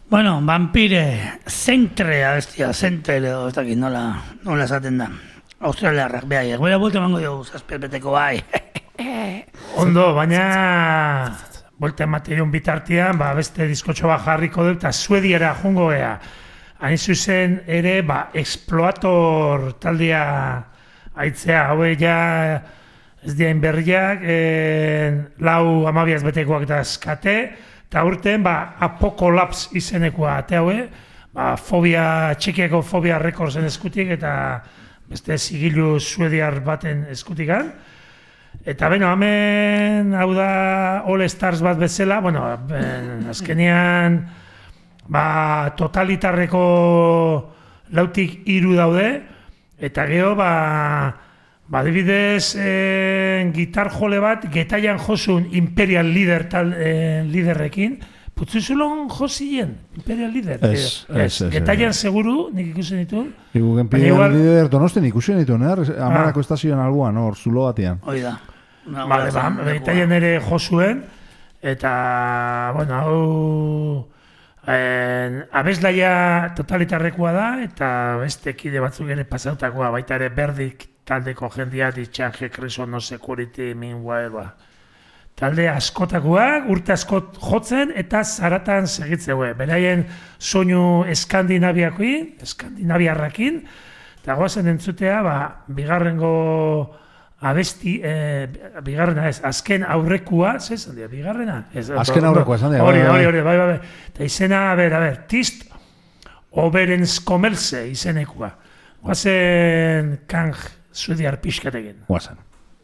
Bueno, vampire, zentre abestia, zentre edo, ez dakit nola, nola esaten da. Australiarrak, behaiek, bera buelta emango dugu, zazpepeteko bai. Ondo, baina buelta emateon bitartean, ba, beste diskotxo bat jarriko dut, eta Suediara jungo gea. Hain zuzen ere, ba, Exploator taldea aitzea, haue ja ez diain berriak, en, lau amabiaz betekoak eta eskate, eta urten, ba, Apocalypse izenekoa ate haue, ba, fobia, txikieko fobia rekordzen eskutik, eta beste zigilu suediar baten eskutikan. Eta beno, hemen, hau da All Stars bat bezala, bueno, ben, azkenean, ba, totalitarreko lautik hiru daude, eta gero, ba, ba, adibidez, eh, gitar jole bat, getaian josun Imperial Leader tal, eh, liderrekin, putzuzulon josien, Imperial Leader. Ez, ez, ez. Getaian seguru, nik ikusen ditun. Igu Imperial Leader donosten ikusen ditun, eh? Amarako estazioan alguan, hor, zulo batean. Hoi da. Vale, ba, getaian ere josuen, eta, bueno, hau... En, abeslaia totalitarrekoa da, eta beste kide batzuk ere pasautakoa, baita ere berdik taldeko jendia, ditxange, kriso, no security, meanwhile, ba. Talde askotakoak, urte askot jotzen, eta zaratan segitzeue. Beraien soinu eskandinaviakoin, eskandinaviarrakin, eta goazen entzutea, ba, bigarrengo abesti, eh, bigarrena ez, azken aurrekua, ze esan dira, bigarrena? Ez, azken aurrekoa esan dira. Hori, hori, hori, bai, bai, bai. Eta izena, a ber, a ber, Tist Overenskomelse izenekua. Guazen Kang suediar pixkatekin. Guazen.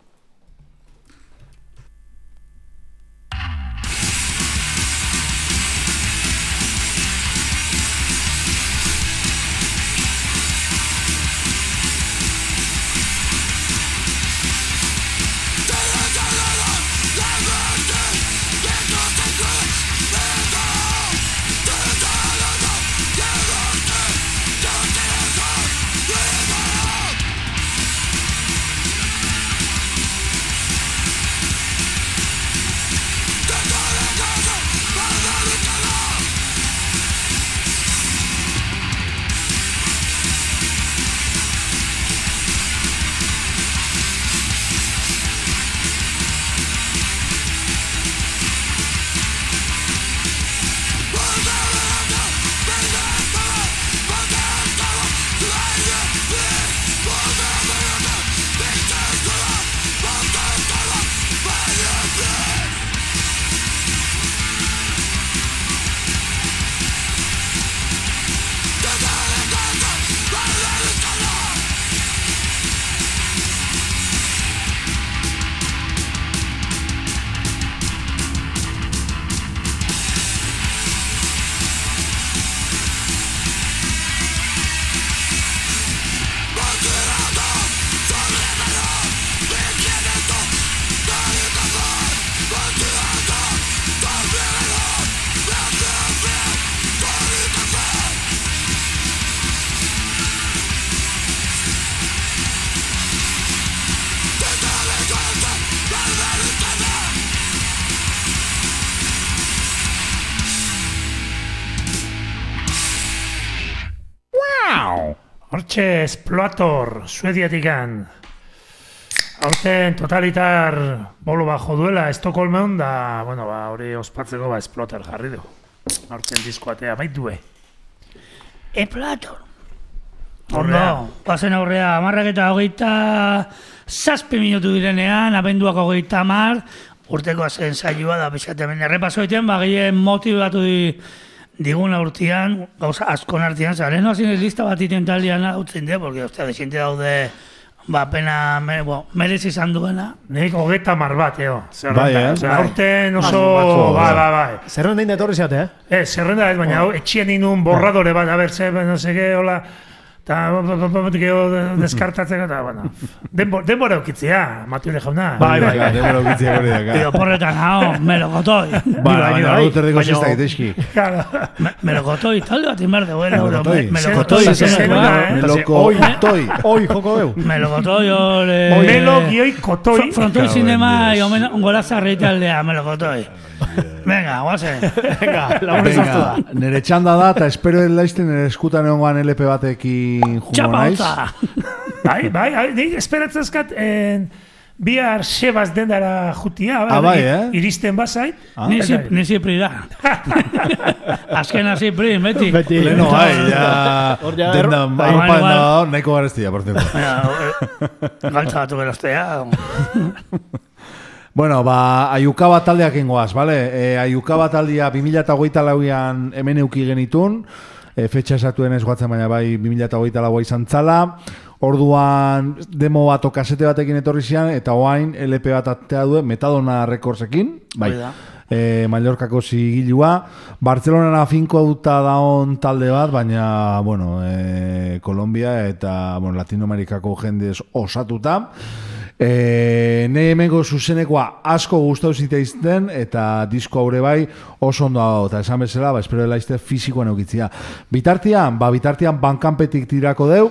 Hortxe Exploator, Suediatikan. Horten totalitar bolo bajo duela Estokolmeon da, bueno, ba, hori ospatzeko ba, Exploator jarri du. Horten diskoatea baitue. Exploator. Ondo, pasen aurrea, amarrak eta hogeita zazpi minutu direnean, abenduak hogeita amar, urteko azen saioa da, pixate hemen errepaso egiten, ba, gehien motibatu di, diguna urtean, gauza askon artean, zaren hazin ez lista bat iten taldean hautzen de, porque, ostia, desiente daude, ba, pena, me, bo, merez izan duena. Nik hogeita mar bat, eo. Bai, eh? Osea, aurten oso, Batzu, bai, bai, bai. Zerrenda inda etorri zeate, eh? Ez, zerrenda ez, baina hau, etxien inun borradore bat, a ber, ze, no seke, hola, eta geho deskartatzeko, eta, bueno, denbo, denbora eukitzea, Matule jauna. Bai, bai, bai. Denbora ukitzea hori daka. Edo porretan, hau, melokotoi. Bai, baina hau terdeko zizta egitezki. Claro. Melokotoi, talde bat inbar dugu, Melokotoi. melokotoi. Zerrenda, eh? Melokotoi. Oi, joko deu. Melokotoi, ole... Melo, gioi, kotoi. Frontoi Cago en zinema, Dios. gola zarreite aldea, melokotoi. Venga, guazen. Venga, lagun ezaztu da. Venga, nire txanda da, eta espero laizten nire eskutan egongoan L P batekin jungo naiz. Txapauta. Bai, bai, bai, ni esperatzezkat en, bihar Sebas dendara jutia, Ah, bai, eh? iristen bazait. Ah. Ni zip- ni zipri da. Azkena zipri, beti. Beti. Leno, bai, ja... Hor ja, Denda, er- bai. haupa Igual, da, nahiko garestia, por cierto. Galtza batu geroztea. Bueno, ba, Aiukaba taldeak ingoaz, bale? E, Aiukaba taldea bi mila hogeita lauan hemen euki genitun, e, fetxa esatuen ez guatzen, baina bai bi mila hogeita laua izan txala. Orduan demo bat o kasete batekin etorri zian, eta oain L P bat atea duen Metadona Recordsekin, bai. Hori da. E, Mallorcako zigilua. Bartzelonara finko duta daon talde bat, baina, bueno, e, Kolombia eta bueno, Latinoamerikako jendez osatuta. E, ne hemengo zuzenekoa asko gustau ziteizten eta disko haure bai oso ondo dago, eta esan bezala, ba, espero dela izte fizikoan eukitzia. Bitartian, ba, bitartian bankanpetik tirako deu,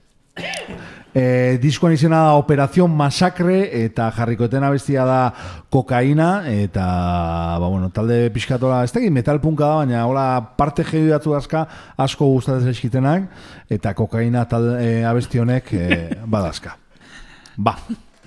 e, diskoan izena da Operación Masacre eta jarrikoeten abestia da Kokaina, eta ba, bueno, talde pixkatola, ez tegin metal punka da, baina hola parte jebi batzu dazka asko gustatzen eskitenak, eta Kokaina talde, e, abesti honek e, badazka. Ba.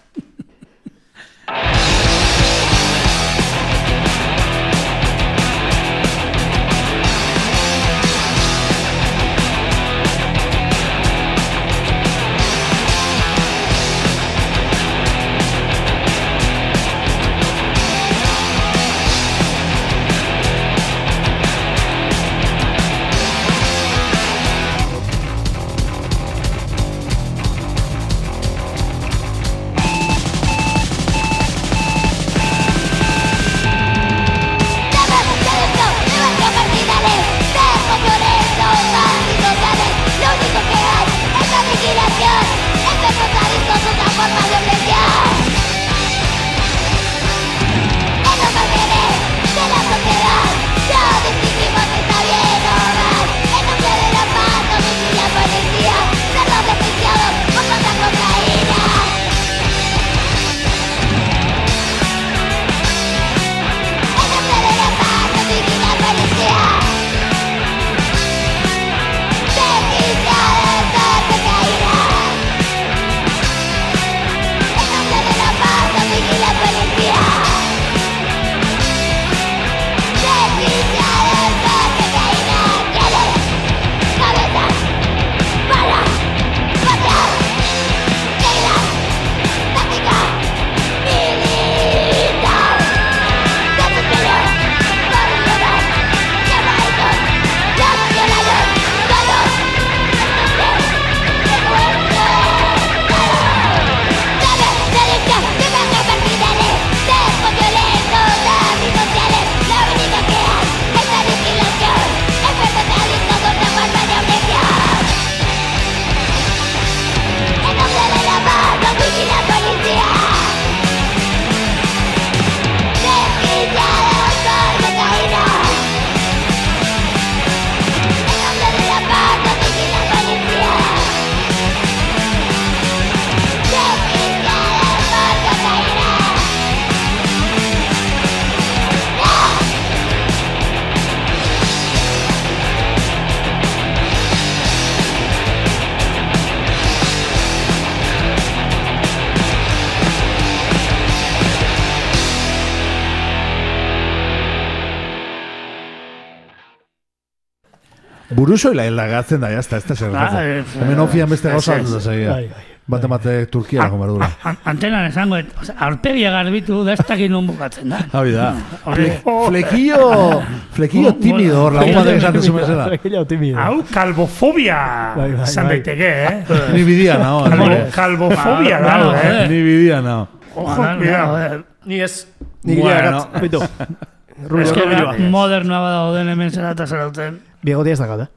Burusoila hilagatzen da, jazta, ez da zer. Ah, eh, Hemen ofian beste gauza ez, ez. dut zaila. Bai, bai. Bate mate Turkiara komardura. An- Antenan esango, et, o sea, aurpegia garbitu da ez dakit non bukatzen da. Hau da. Hori, Flequillo, flequillo tímido, hor lagun batek esaten zuen zela. Flequillo tímido. Hau, kalbofobia Bai, bai, izan bai. daiteke, eh? Ni bidia nao. Kalbo, eh. kalbofobia da, Ba, eh? Ni bidia nao. Ojo, Bueno, cuidado. eh, Ni ez. Ni Bueno. gila gatz. Bitu. Rubio, Ez que Rubioa. modernoa badauden hemen zera eta zerauten. Biegotia ez dakat, eh?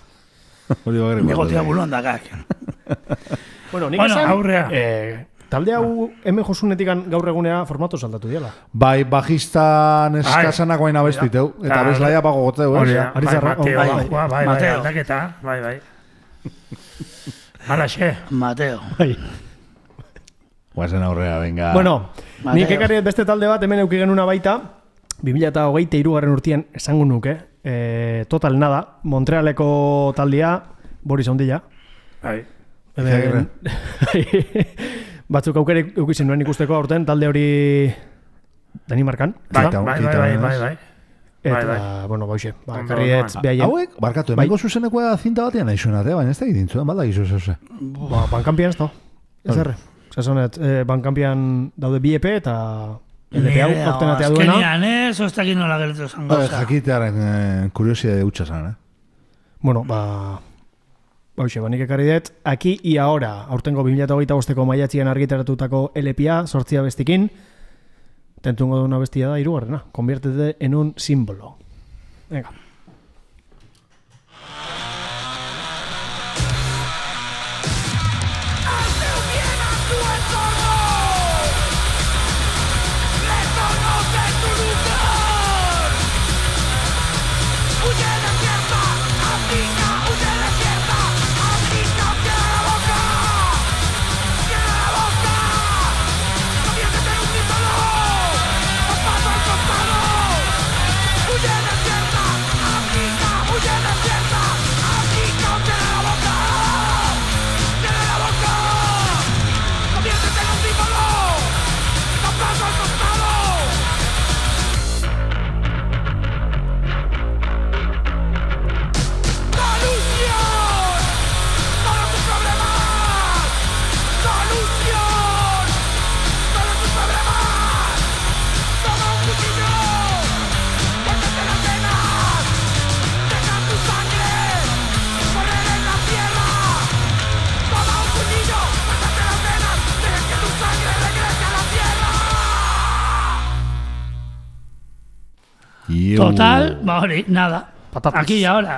Hori bakarrik. Negotia buruan dakak. Bueno, nik Bueno, esan, aurrea. eh, talde hau hemen josunetikan gaur egunea formatu saldatu diala. Bai, bajista neskasanak guain abestu iteu. Eta Claro. bezlaia pago goteu, Hori eh? da, Ari bai, zarra- Mateo, bai, bai, bai. bai, bai, Mateo. aldaketa, bai, bai. Halaxe. Mateo. Bai. Guazen aurrea, venga. Bueno, Mateo. nik ekarri beste talde bat hemen euki genuna baita, bi mila hogeita hirugarren urtean esango nuke, e, total nada, Montrealeko taldea, Boris Ondila. Bai. Hemen- Batzuk aukere eukizen nuen ikusteko aurten, talde hori Danimarkan. Bai, Kita- bai, kita- bai, bai, bai. Eta, Bai, bai. bueno, bauxe, ba, Ondo, karriet ondo, behaien, Hauek, barkatu, emango zuzenekoa zinta batean nahi zuenate, baina ez da egitintzuen, balda gizu zeuze. ba, bankampian ez da. Ez erre. Zasonet, eh, bankampian daude bi E P eta L P hau aurten atea duena. Azkenean, ez, oztakin nola gertu zen gauza. Jakitearen eh, kuriosidade hutsa zan, eh? Bueno, ba... Bauxe, ba, nik ekarri dut, Aquí y Ahora, aurtengo bi mila hogeita bosteko maiatzian argitaratutako L P A, sortzia bestikin, tentungo duna bestia da, hirugarrena, conviértete en un símbolo. Venga. Iu. Total, ba hori, nada. Patatas. Aquí y ahora.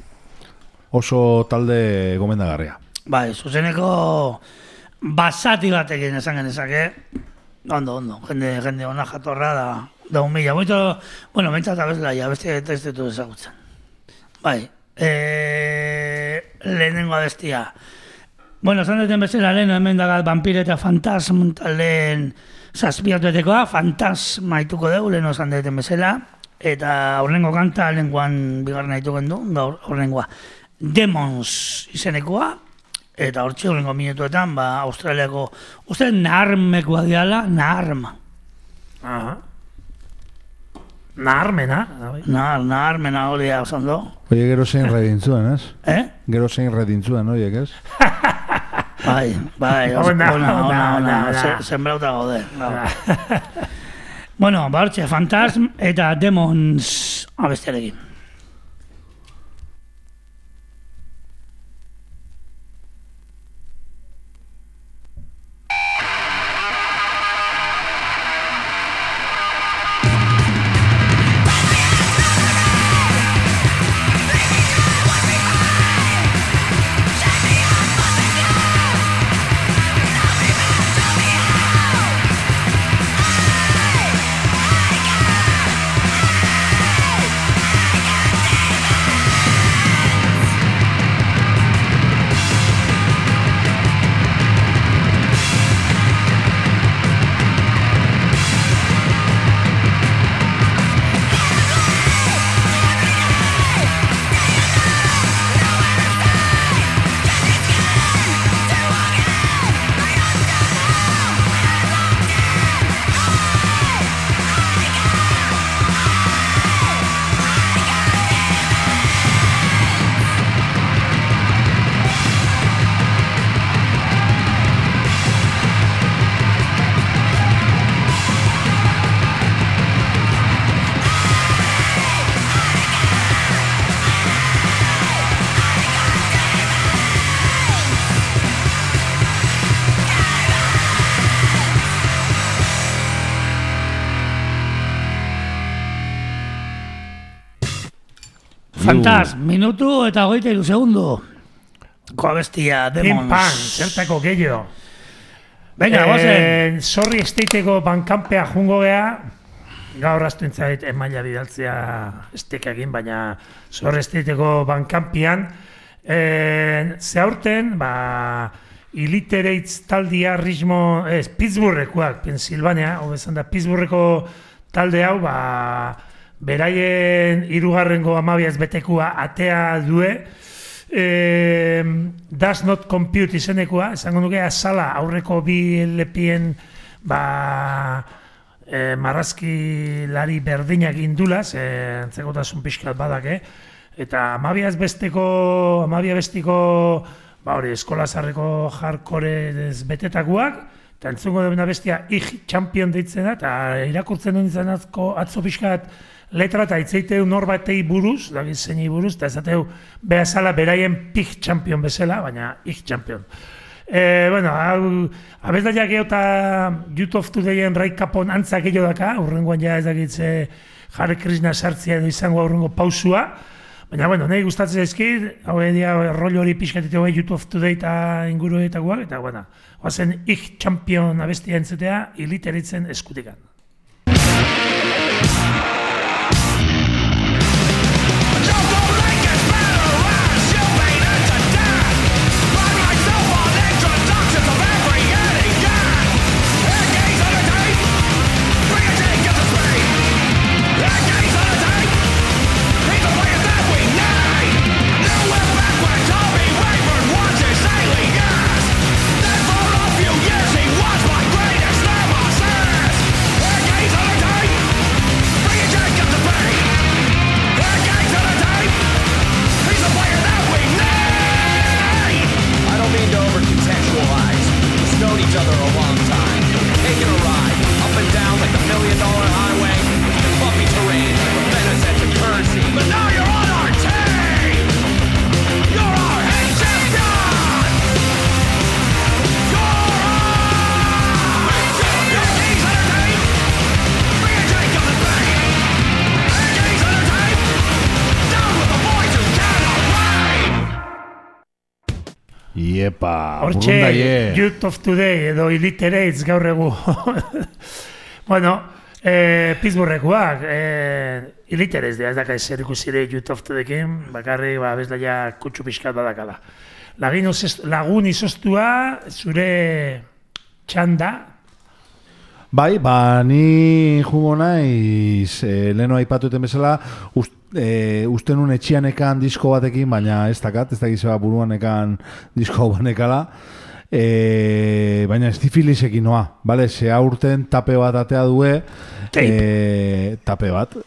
Oso talde gomendagarria. Bai, zuzeneko basati batekin esan genezake. Ondo, ondo, jende, jende ona jatorra da, da un mila. Muito, bueno, mentzat abezla, ja, beste ez ditu ezagutzen. Bai, e, lehenengo abestia. Bueno, esan duten bezala lehen, hemen dagat Vampire eta Fantasm taldeen zazpiatuetekoa, Fantasma ituko dugu, lehen esan duten bezala, eta aurrengo kanta lehenkoan bigarren aituken du, gaur aurrengoa. Demons izenekoa, eta hortxe aurrengo minutuetan, ba, Australiako, uste naharmekoa diala, naharma. Aha. Naharmena. Nahar, naharmena hori da, osan do. Oie, gero zein redintzuen, ez? Eh? Gero zein redintzuen, oiek, ez? Bai, bai, oso, Ona, ona, ona, ona, ona, ona. se- zenbrauta gaude. Bueno, ba, hortxe, Fantasm eta Demons abestiarekin. Fantasm, minutu eta hogeita hiru segundo. Koabestia, Pim Demons. pam, zertako gehiago. Venga, guazen. Eh, sorri esteiteko bankanpea jungo gea, gaur astu entzait emaila bidaltzea estekekin, baina sorri esteiteko bankanpian, eh, zehaurten, ba, Illiterates taldia ritmo, ez, Pittsburghekoak, Pensilvania, hau esan da, Pittsburgheko talde hau, ba, beraien hirugarrengo hamabiaz betekua atea due, e, Does Not Compute izenekoa, esango nuke azala aurreko bi lepien ba, e, marrazkilari berdinak indulaz, e, entzekotasun pixkat badak, eh? Eta hamabiaz besteko, hamabia bestiko, ba hori, eskolazarreko hardcore betetakoak, eta entzungo dena bestia ig champion deitzen da, eta irakurtzen duen izan atzo, atzo pixkat letra eta itzeiteu norbatei buruz, da gizeni buruz, eta ezateu behazala beraien pig champion bezala, baina ig champion. E, bueno, hau, abezdaiak geho eta Youth of Todayen Rai Capon antzak gehiago daka, urrengoan ja ez dakitze Hare Krishna sartzea edo izango urrengo pausua, baina, bueno, nahi gustatzen ezkid, hau edia rollo hori pixkatite hori Youth of Today eta inguruetakoak, eta, bueno, oazen ig champion abestia entzetea, iliteratzen eskutikan. Iepa, Hortxe, burundaie. Youth of Today edo Illiterates gaur egu. Bueno, eh, Pittsburghekoak, eh, Illiterates dira, ez daka zer ikusire Youth of Todaykin, bakarri ba, bezlaia kutsu pixkat badakala. Lagin ozest, lagun izostua, zure txanda. Bai, ba, ni jungo naiz, e, leheno aipatuten bezala, ust, e, uste nun etxianekan disko batekin, baina ez dakat, ez dakizua buruanekan disko banekala, e, baina estifilisekin noa, bale, ze aurten tape bat atea due, e, tape bat,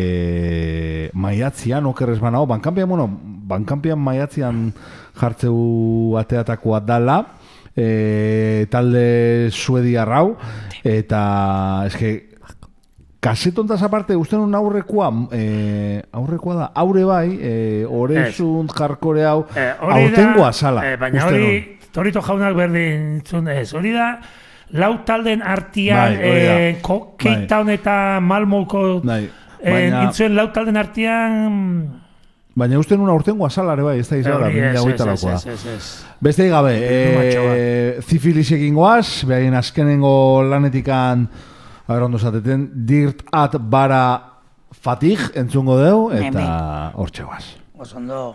e, maiatzian, okerrez banao, bankampian, bueno, bankampian maiatzian jartzeu ateatakoa dala, E, talde suediarrau eta eske kasetontaz aparte uste nun aurrekoa e, aurrekoa da aure bai e, orezunt jarkore hau Eh, hori aurtengoa da, sala eh, baina uste hori nun. Torito jaunak berdin entzun ez, hori da lau talden artian Bai, hori da. eh, ko- Cape Bai. Town eta Malmoko Bai, eh, baina- intzuen lau talden artian Baina uste nun aurtengoa salare bai, ez da izala, hori, bi mila ez, hogeita ez, laukoa. ez, ez, ez. Beste gabe, Numatxo e, zifilisekin goaz, behaien azkenengo lanetikan, haber ondo zateten, Dirt at Bara Fatig entzungo deu, eta hortxe goaz. Osondo.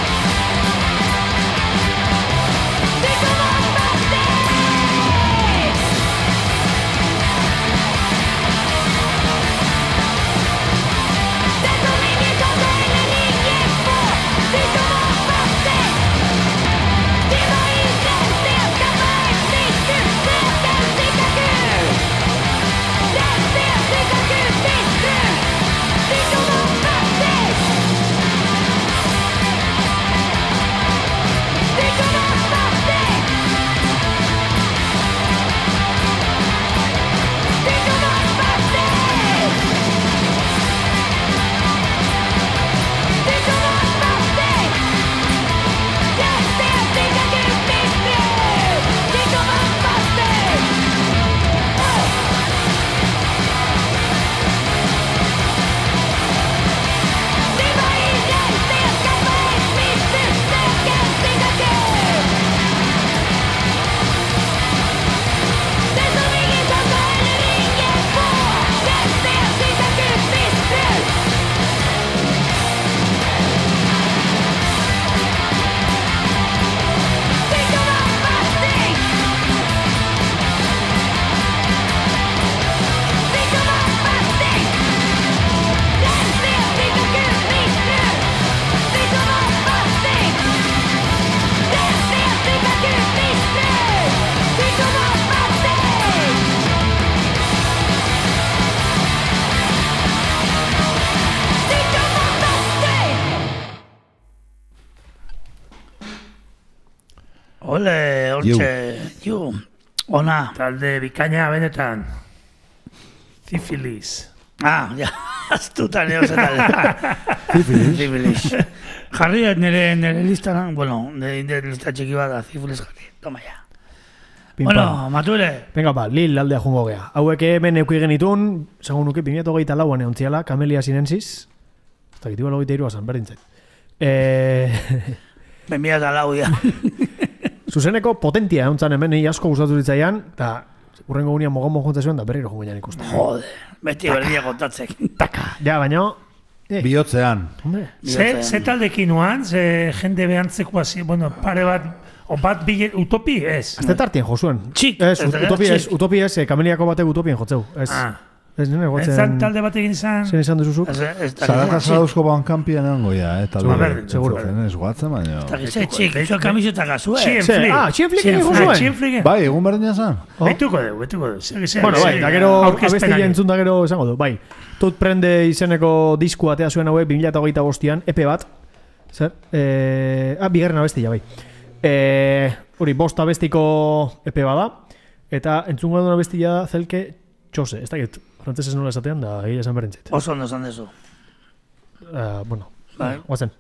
Think of ole, hortxe, ju, ona. Talde bikaina benetan. Zifilis. Ah, ja, astuta neo zetal. Zifilis. Jarri dut nire, nire listaran, bueno, nire, nire lista txiki bat da, zifilis jarri. Toma ya. Pim, Bueno, pam. Mature, Venga, ba, Lil aldea jungo gea. Hauek hemen euki genitun, segun nuke, bi mila hogeita lauan eontziala, Camellia sinensis. Ez dakit, igual hogeita irua zan, berdintzait. Eh, benbia eta lau ya. zuzeneko potentia eontzan hemen, ni asko gustatu zitzaian, eta urrengo gunean mogon mogon zuen, da berriro jungo jan ikusten. Jode, beti berdia kontatzek. Taka. Ja, baina, eh, Bihotzean. hombre, Ze, ze taldekin nuan, ze jende behantzeko hasi, bueno, pare bat, o bat bilet, utopi, ez. azte tartien josuen. Txik, Ez, ez da, utopi ez, txik. utopi ez, eh, Kameliako batek utopien jotzeu. Ez, Ah, ez nire ez gotzen, zan talde batekin izan, zen izan duzuzuk. Ez, ez da, Zarata txik. zarauzko bankampian egongo ja, eta Seguro, lure. seguro. Ez guatzen, baina... Eta gizai txik, zuek kamiseta gazue. Chien Ze, Flick. ah, Chien Flick Chien egin Flick, josuen. Chien Flick. Bai, egun berdina zan. Oh. Betuko dugu, betuko dugu. Zer, zer, Bueno, bai, zer, da gero aurkezpenak. abestia entzun da gero esango du, bai. Tot prende izeneko disku atea zuen hauek bi mila hogeita bostian, E P bat. Zer? Eh, ah, bigarren abestia, bai. Eh, hori, bost abestiko E P bada. Eta entzungo duen abestia da zelke txose. Ez dakit, frantzesez nola esatean, da egia esan berrentzit. Oso ondo esan dezu. Uh, bueno, Bai. guazen.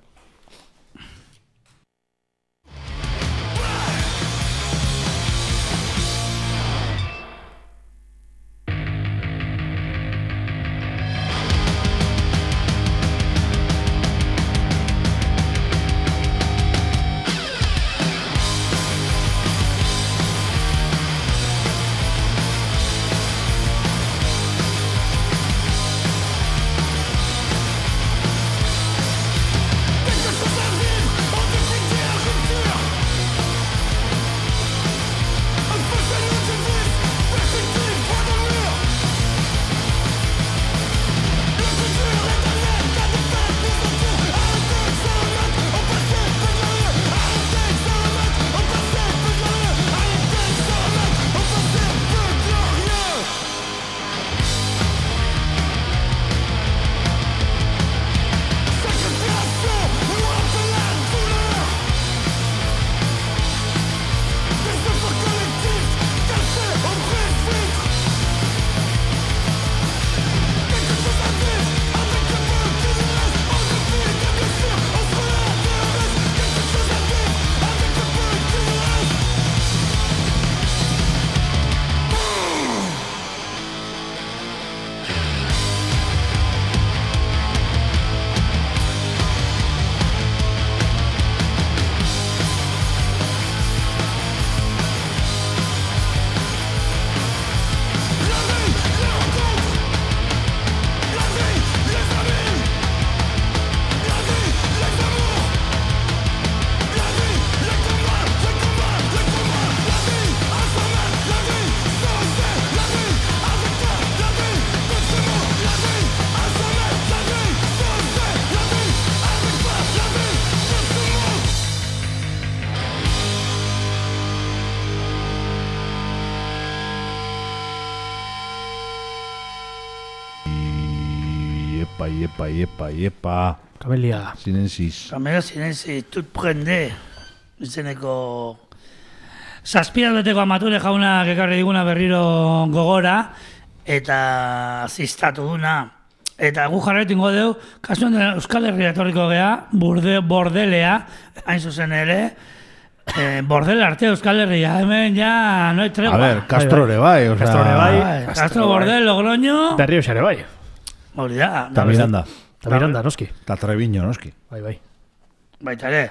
Iepa, iepa, iepa, iepa. Camellia. Sinensis. Kamera zinenzi, tut prende, izeneko... Zazpiaz beteko amature jaunak ekarri diguna berriro gogora, eta ziztatu duna. Eta gu jarretingo deu, kasuan Euskal Herria etorriko gea, burde, bordelea, hain zuzen ere, eh, bordel arte Euskal Herria, hemen ja no hay tregua. A ver, Castrore bai, o sea... Castrore bai. Bai, Castro, Bordel, Logroño, Da Río Xare, bai. hori da. Ta Miranda. Da Miranda, noski. Ta Treviño, noski. Bai, bai. Baita ere.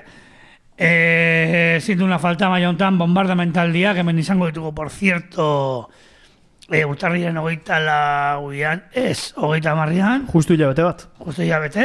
Eh, zintu una falta maiontan bombardamentaldiak, hemen izango ditugu, por cierto, eh, urtarriaren hogeita lauian, ez, hogeita marrian, Justu hilabete bat. justu ya bete,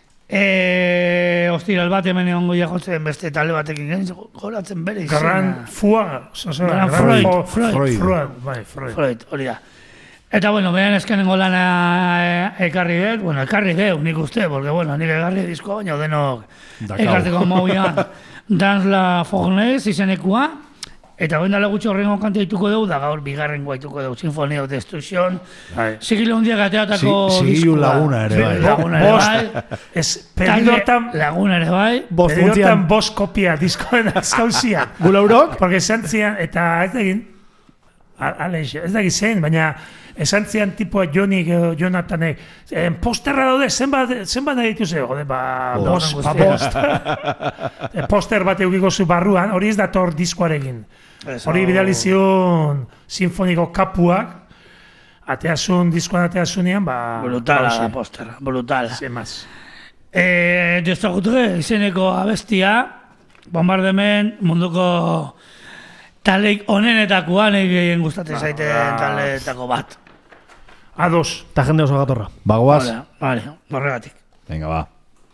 eh, ostiral bat hemen egongo ja jotzen beste talde batekin, gen, goratzen bere izena. Garran Fua, zozera, Garran Garran Freud, Fo- Freud. Freud. Freud, bai, Freud. Freud, hori da. Eta, bueno, behan eskenengo lana eh, ekarri dut, bueno, ekarri dut, nik uste, porque, bueno, nik ekarri disko, baina denok Dakau. ekarteko mauian Dans la Fournaise izenekua, Eta guen dala gutxi horrengo kanta dituko dugu, da gaur bigarren guaituko dugu, Sinfonia of Destruction. Bai. Sigilo hundiak ateatako Si- Sigilo Laguna ere bai. Laguna ere bai. Ez, pedidortan, Laguna ere bai. Bost pedidortan funtzian. bost kopia diskoen azkauzian. Gulaurok? Porque esan zian, eta ez da egin, Alex, ez da zen, baina esan zian tipua Jonik edo Jonathanek, eh, posterra daude, zenbat, zenbat nahi dituzue, jode, ba, Bost. bost, ba, bost. Eh, poster bat eukiko zu barruan, hori ez dator diskoarekin. Hori bidali zion sinfoniko kapuak, ateazun, diskoan ateazunean, ba... Brutala hauxe. da postera, brutala. Zemaz. Eh, Destructure izeneko abestia, Bombardement munduko taleik onenetakoa, nahi gehien gustatzen zaiten taleetako bat. Ados. Eta jende oso gatorra. Bagoaz? Vale, vale, horregatik. Venga, ba.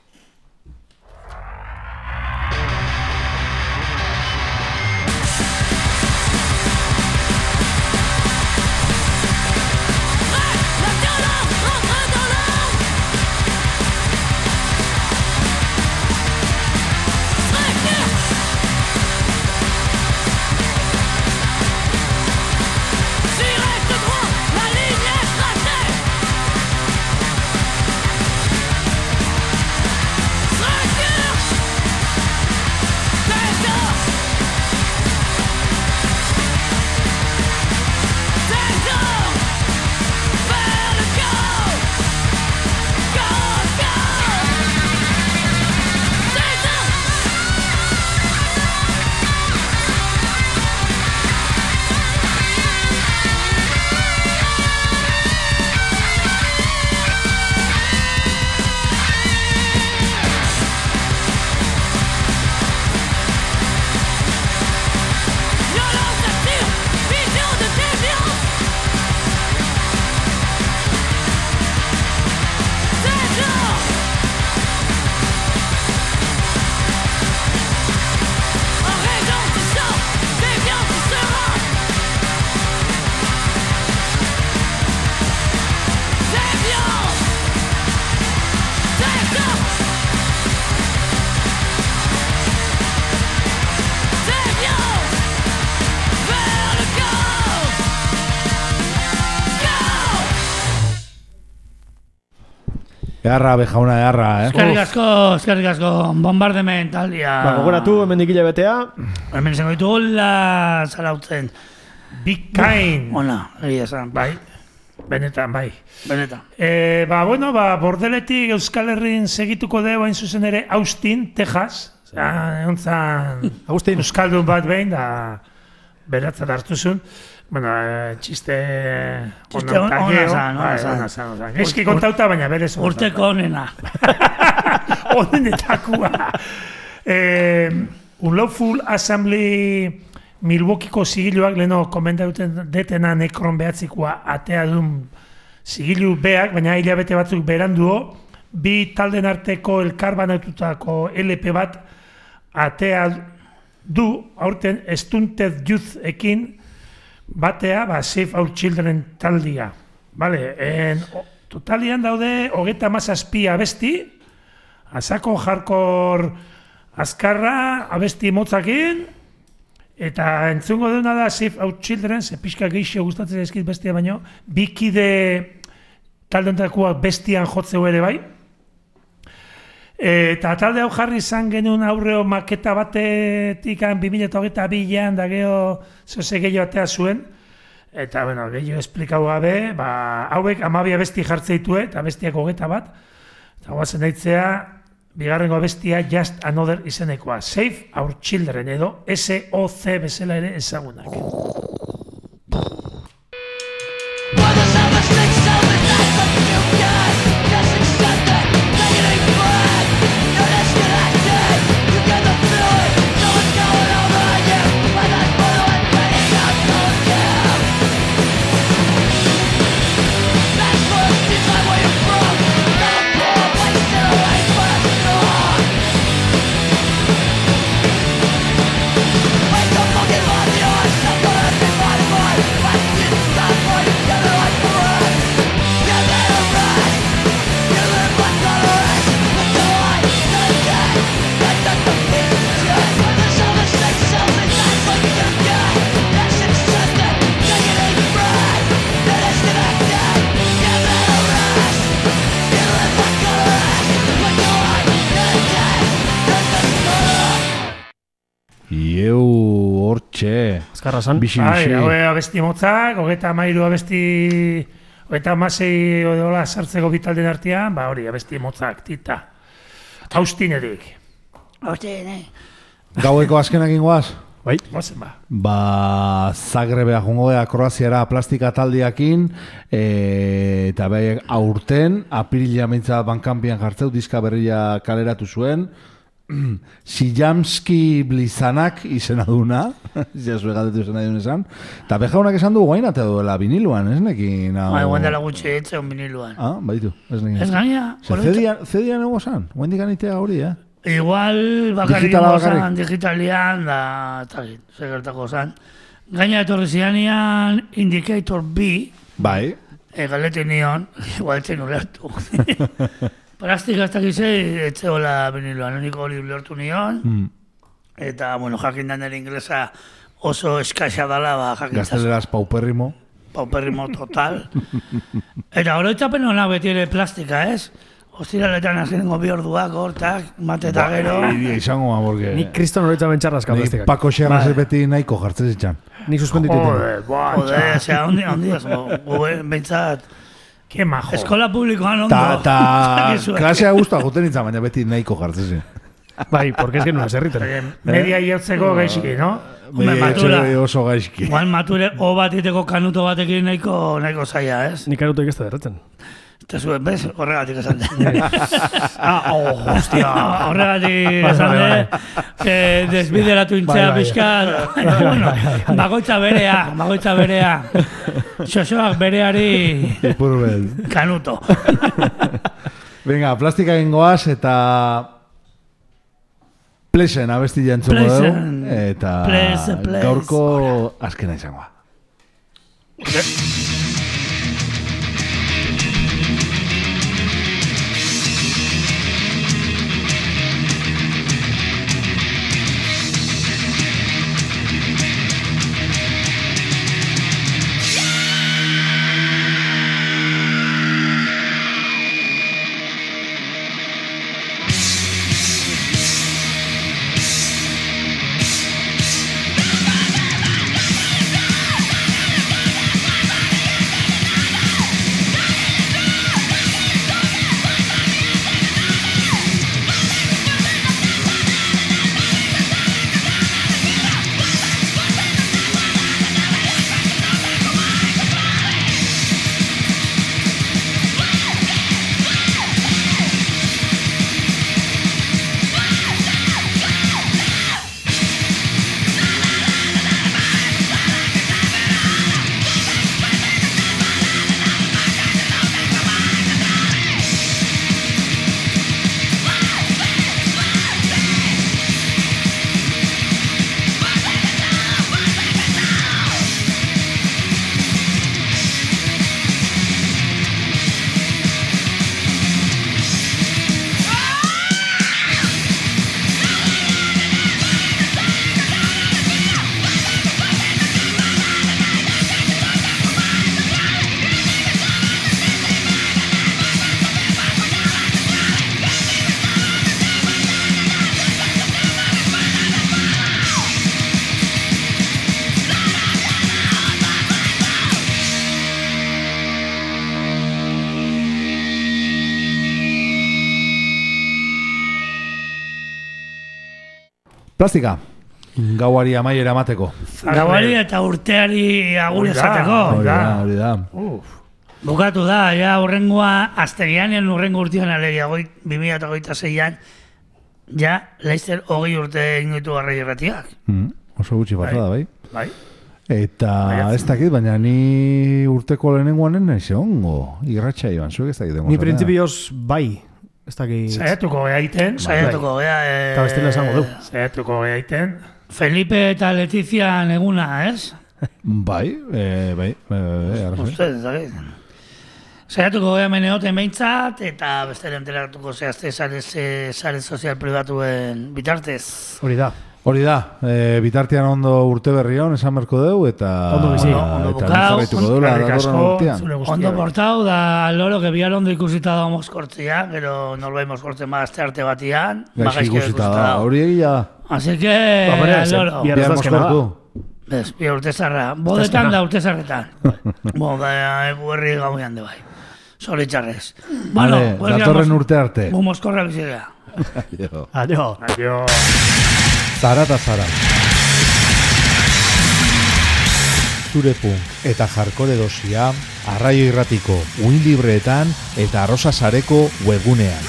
Direct droit, la ligne est tracée. Eharra, bejauna, eharra, eh? Eskerrik asko, eskerrik asko, Bombardement taldia. Ba, gogoratu, hemendik hilabetea. Hemen izango ditugu la zarautzen. Big Kind. Ona, egia esan, Bai, benetan, bai. benetan. E, ba, bueno, ba, bordeletik Euskal Herrin segituko dugu hain zuzen ere Austin, Texas. Egon zan Agustin. Euskaldun bat behin, da beratzat hartu zuen. Bueno, eh, txiste... Txiste on- ona zan, ona Bai, zan. ona zan, ona zan. Eski kontauta, baina berez. ona zan. Urteko onena. Onenetakoa. eh, Unlawful Assembly Milwaukeeko zigiluak, leheno komentauten detena nekron behatzikoa atea duen zigilu beak, baina hilabete batzuk beranduo, bi talden arteko elkarbanatutako L P bat atea du, aurten Stunted Youth ekin batea, ba, Save Our Children taldia. Vale, en, o, totalian daude hogeita hamazazpi abesti, azako hardcore azkarra, abesti motzakin, eta entzungo duna da Save Our Children, ze pixka gehiago gustatzen ezkit bestia baino, bikide taldeontakoak bestian jotzeu ere bai. Eta talde hau jarri izan genuen aurreo maketa batetik bi mila hogeita bian da geho zose gehiago atea zuen. Eta, bueno, gehiago esplikau gabe, ba, hauek amabia besti jartze ditue, eta bestiak hogeita bat. Eta guazen daitzea, bigarrengo bestia Just Another izenekoa. Save Our Children edo S O C bezala ere ezagunak. Fucking love you, I'm so good at Txe, Azkarra san. bixi, Bai, bixi. haue abesti motzak, hogeita hamairu abesti, hogeita hamasei odola sartzeko bitalden artean, ba hori, abesti motzak, tita. Austinerik. Hostia, ne. Gaueko azkenak ingoaz? Bai. Gozen ba. Ba, Zagrebea jongo gea Kroaziara plastika taldiakin, e, eta bai aurten, apirila mintza bankanpian jartzeu, diska berria kaleratu zuen, Sijamski Blizanak izena duna, jazu egaldetu izena duen esan, eta bejaunak esan du guain atea duela viniluan, ez nekin? hau- Bai, guan dela gutxi etzeun biniluan. Ah, baitu, ez nekin. Ez gaina, Ze zedian, zedian ego zan, guain dikanitea hori, eh? igual bakarrik Digitala gozan, bakarrik. digitalian, da, eta git, segertako zan. Gaina etorri zianian Indicator B, Bai, e, galetu nion, igual etzen ulertu. Plastika ez dakize, etzeola biniluan, nik hori ulertu nion, mm. eta, bueno, jakin dan ere inglesa oso eskaxa dala, ba, jakin gazteleraz pauperrimo. pauperrimo total. Eta oroitzapen hona beti ere plastika, ez? Ostiraletan azkenengo bi orduak, hortak, mate eta gero. Bai, izango ma, porque... Nik kriston horitzen txarrazka Ni plastikak. Pako xerraz Bai. beti nahiko jartzen zitxan. Nik suspenditu iten. Joder, buah, Joder, osea, ondi, ondi, gu, behintzat, que majo. eskola publikoan ondo. Ta, ta Dakizue. klasea guztua juten nintzen, baina beti nahiko jartzen zen. Bai, porque es que no es herriten. Media iotzeko gaizki, no? Hombre, Bai, matura. etxe oso gaizki. Igual mature o bat iteko kanuto batekin nahiko, nahiko zaila, ez? Nik aruto ikesta derretzen. Eta zuen, bez? Horregatik esan de. Ah, oh, hostia. Horregatik Bai, esan bai, de, eh, desbideratu intzea Bai, bai. pixkat. Bueno, bagoitza berea, bagoitza berea. Xoxoak bereari Ipurbel. kanuto. Venga, plastika ingoaz eta... Plesen abesti jantzuko dugu. Plesen. Eta Plese, plese. gaurko azkena izangoa. Plastika. Gauari amaiera emateko. Gauari eta urteari agur Hori da, esateko. Hori da, hori da. Uf. Bukatu da, ja, urrengoa, azterianen urrengo urtean alegia, goi, bi mila hogeita seian, ja, laizter hogei urte ingoitu garrai erratiak. Mm, oso gutxi pasada, bai. Bai. Eta Baiatzen. ez dakit, baina ni urteko lehenengoan naiz ongo. Irratxa iban, zuek ez dakit. Ni printzipioz bai. Ez dakit... Saiatuko gea iten. Saiatuko, gea, eh, Eta bestela esango du. Saiatuko gea iten. Felipe eta Letizia eguna, ez? Bai, eh, bai, bai, bai, bai, arrazoi. Uste, ez dakit. Saiatuko gea meneoten behintzat, eta bestela enteratuko zehazte sare, sare sozial pribatuen bitartez. Hori da. Hori da, e, bitartean ondo urte berri hon, esan berko dugu, eta... Ondo bizi. eta Ondo eta bukau, jarraituko duela eskerrik datorren asko, urtean. zure guztia. Ondo portau, da loro que bihar ondo ikusita da mozkortzia, gero norbait mozkortzen badazte arte batian, Gaizki bagaizki ikusita da, da. hori egia da. Así que, Ba, bere, al ze- loro. bihar ez Bihar da azkena da. mozkortu. Bez, bi urte zarra. Bodetan da urte zarretan. Bo, da, herri gauean de bai. Zoritxarrez. Bueno, Vale, pues datorren urte arte. Gu mozkorra bizigea. Jo. Adio. Adio. Zara eta zara. Zure punk eta jarkore dosia, Arraio Irratiko uin libreetan eta Arrosa Sareko webgunean.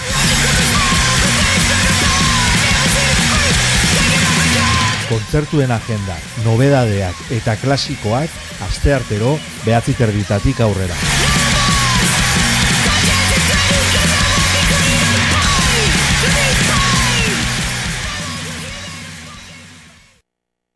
Kontzertuen agenda, nobedadeak eta klasikoak asteartero behatzi terditatik aurrera.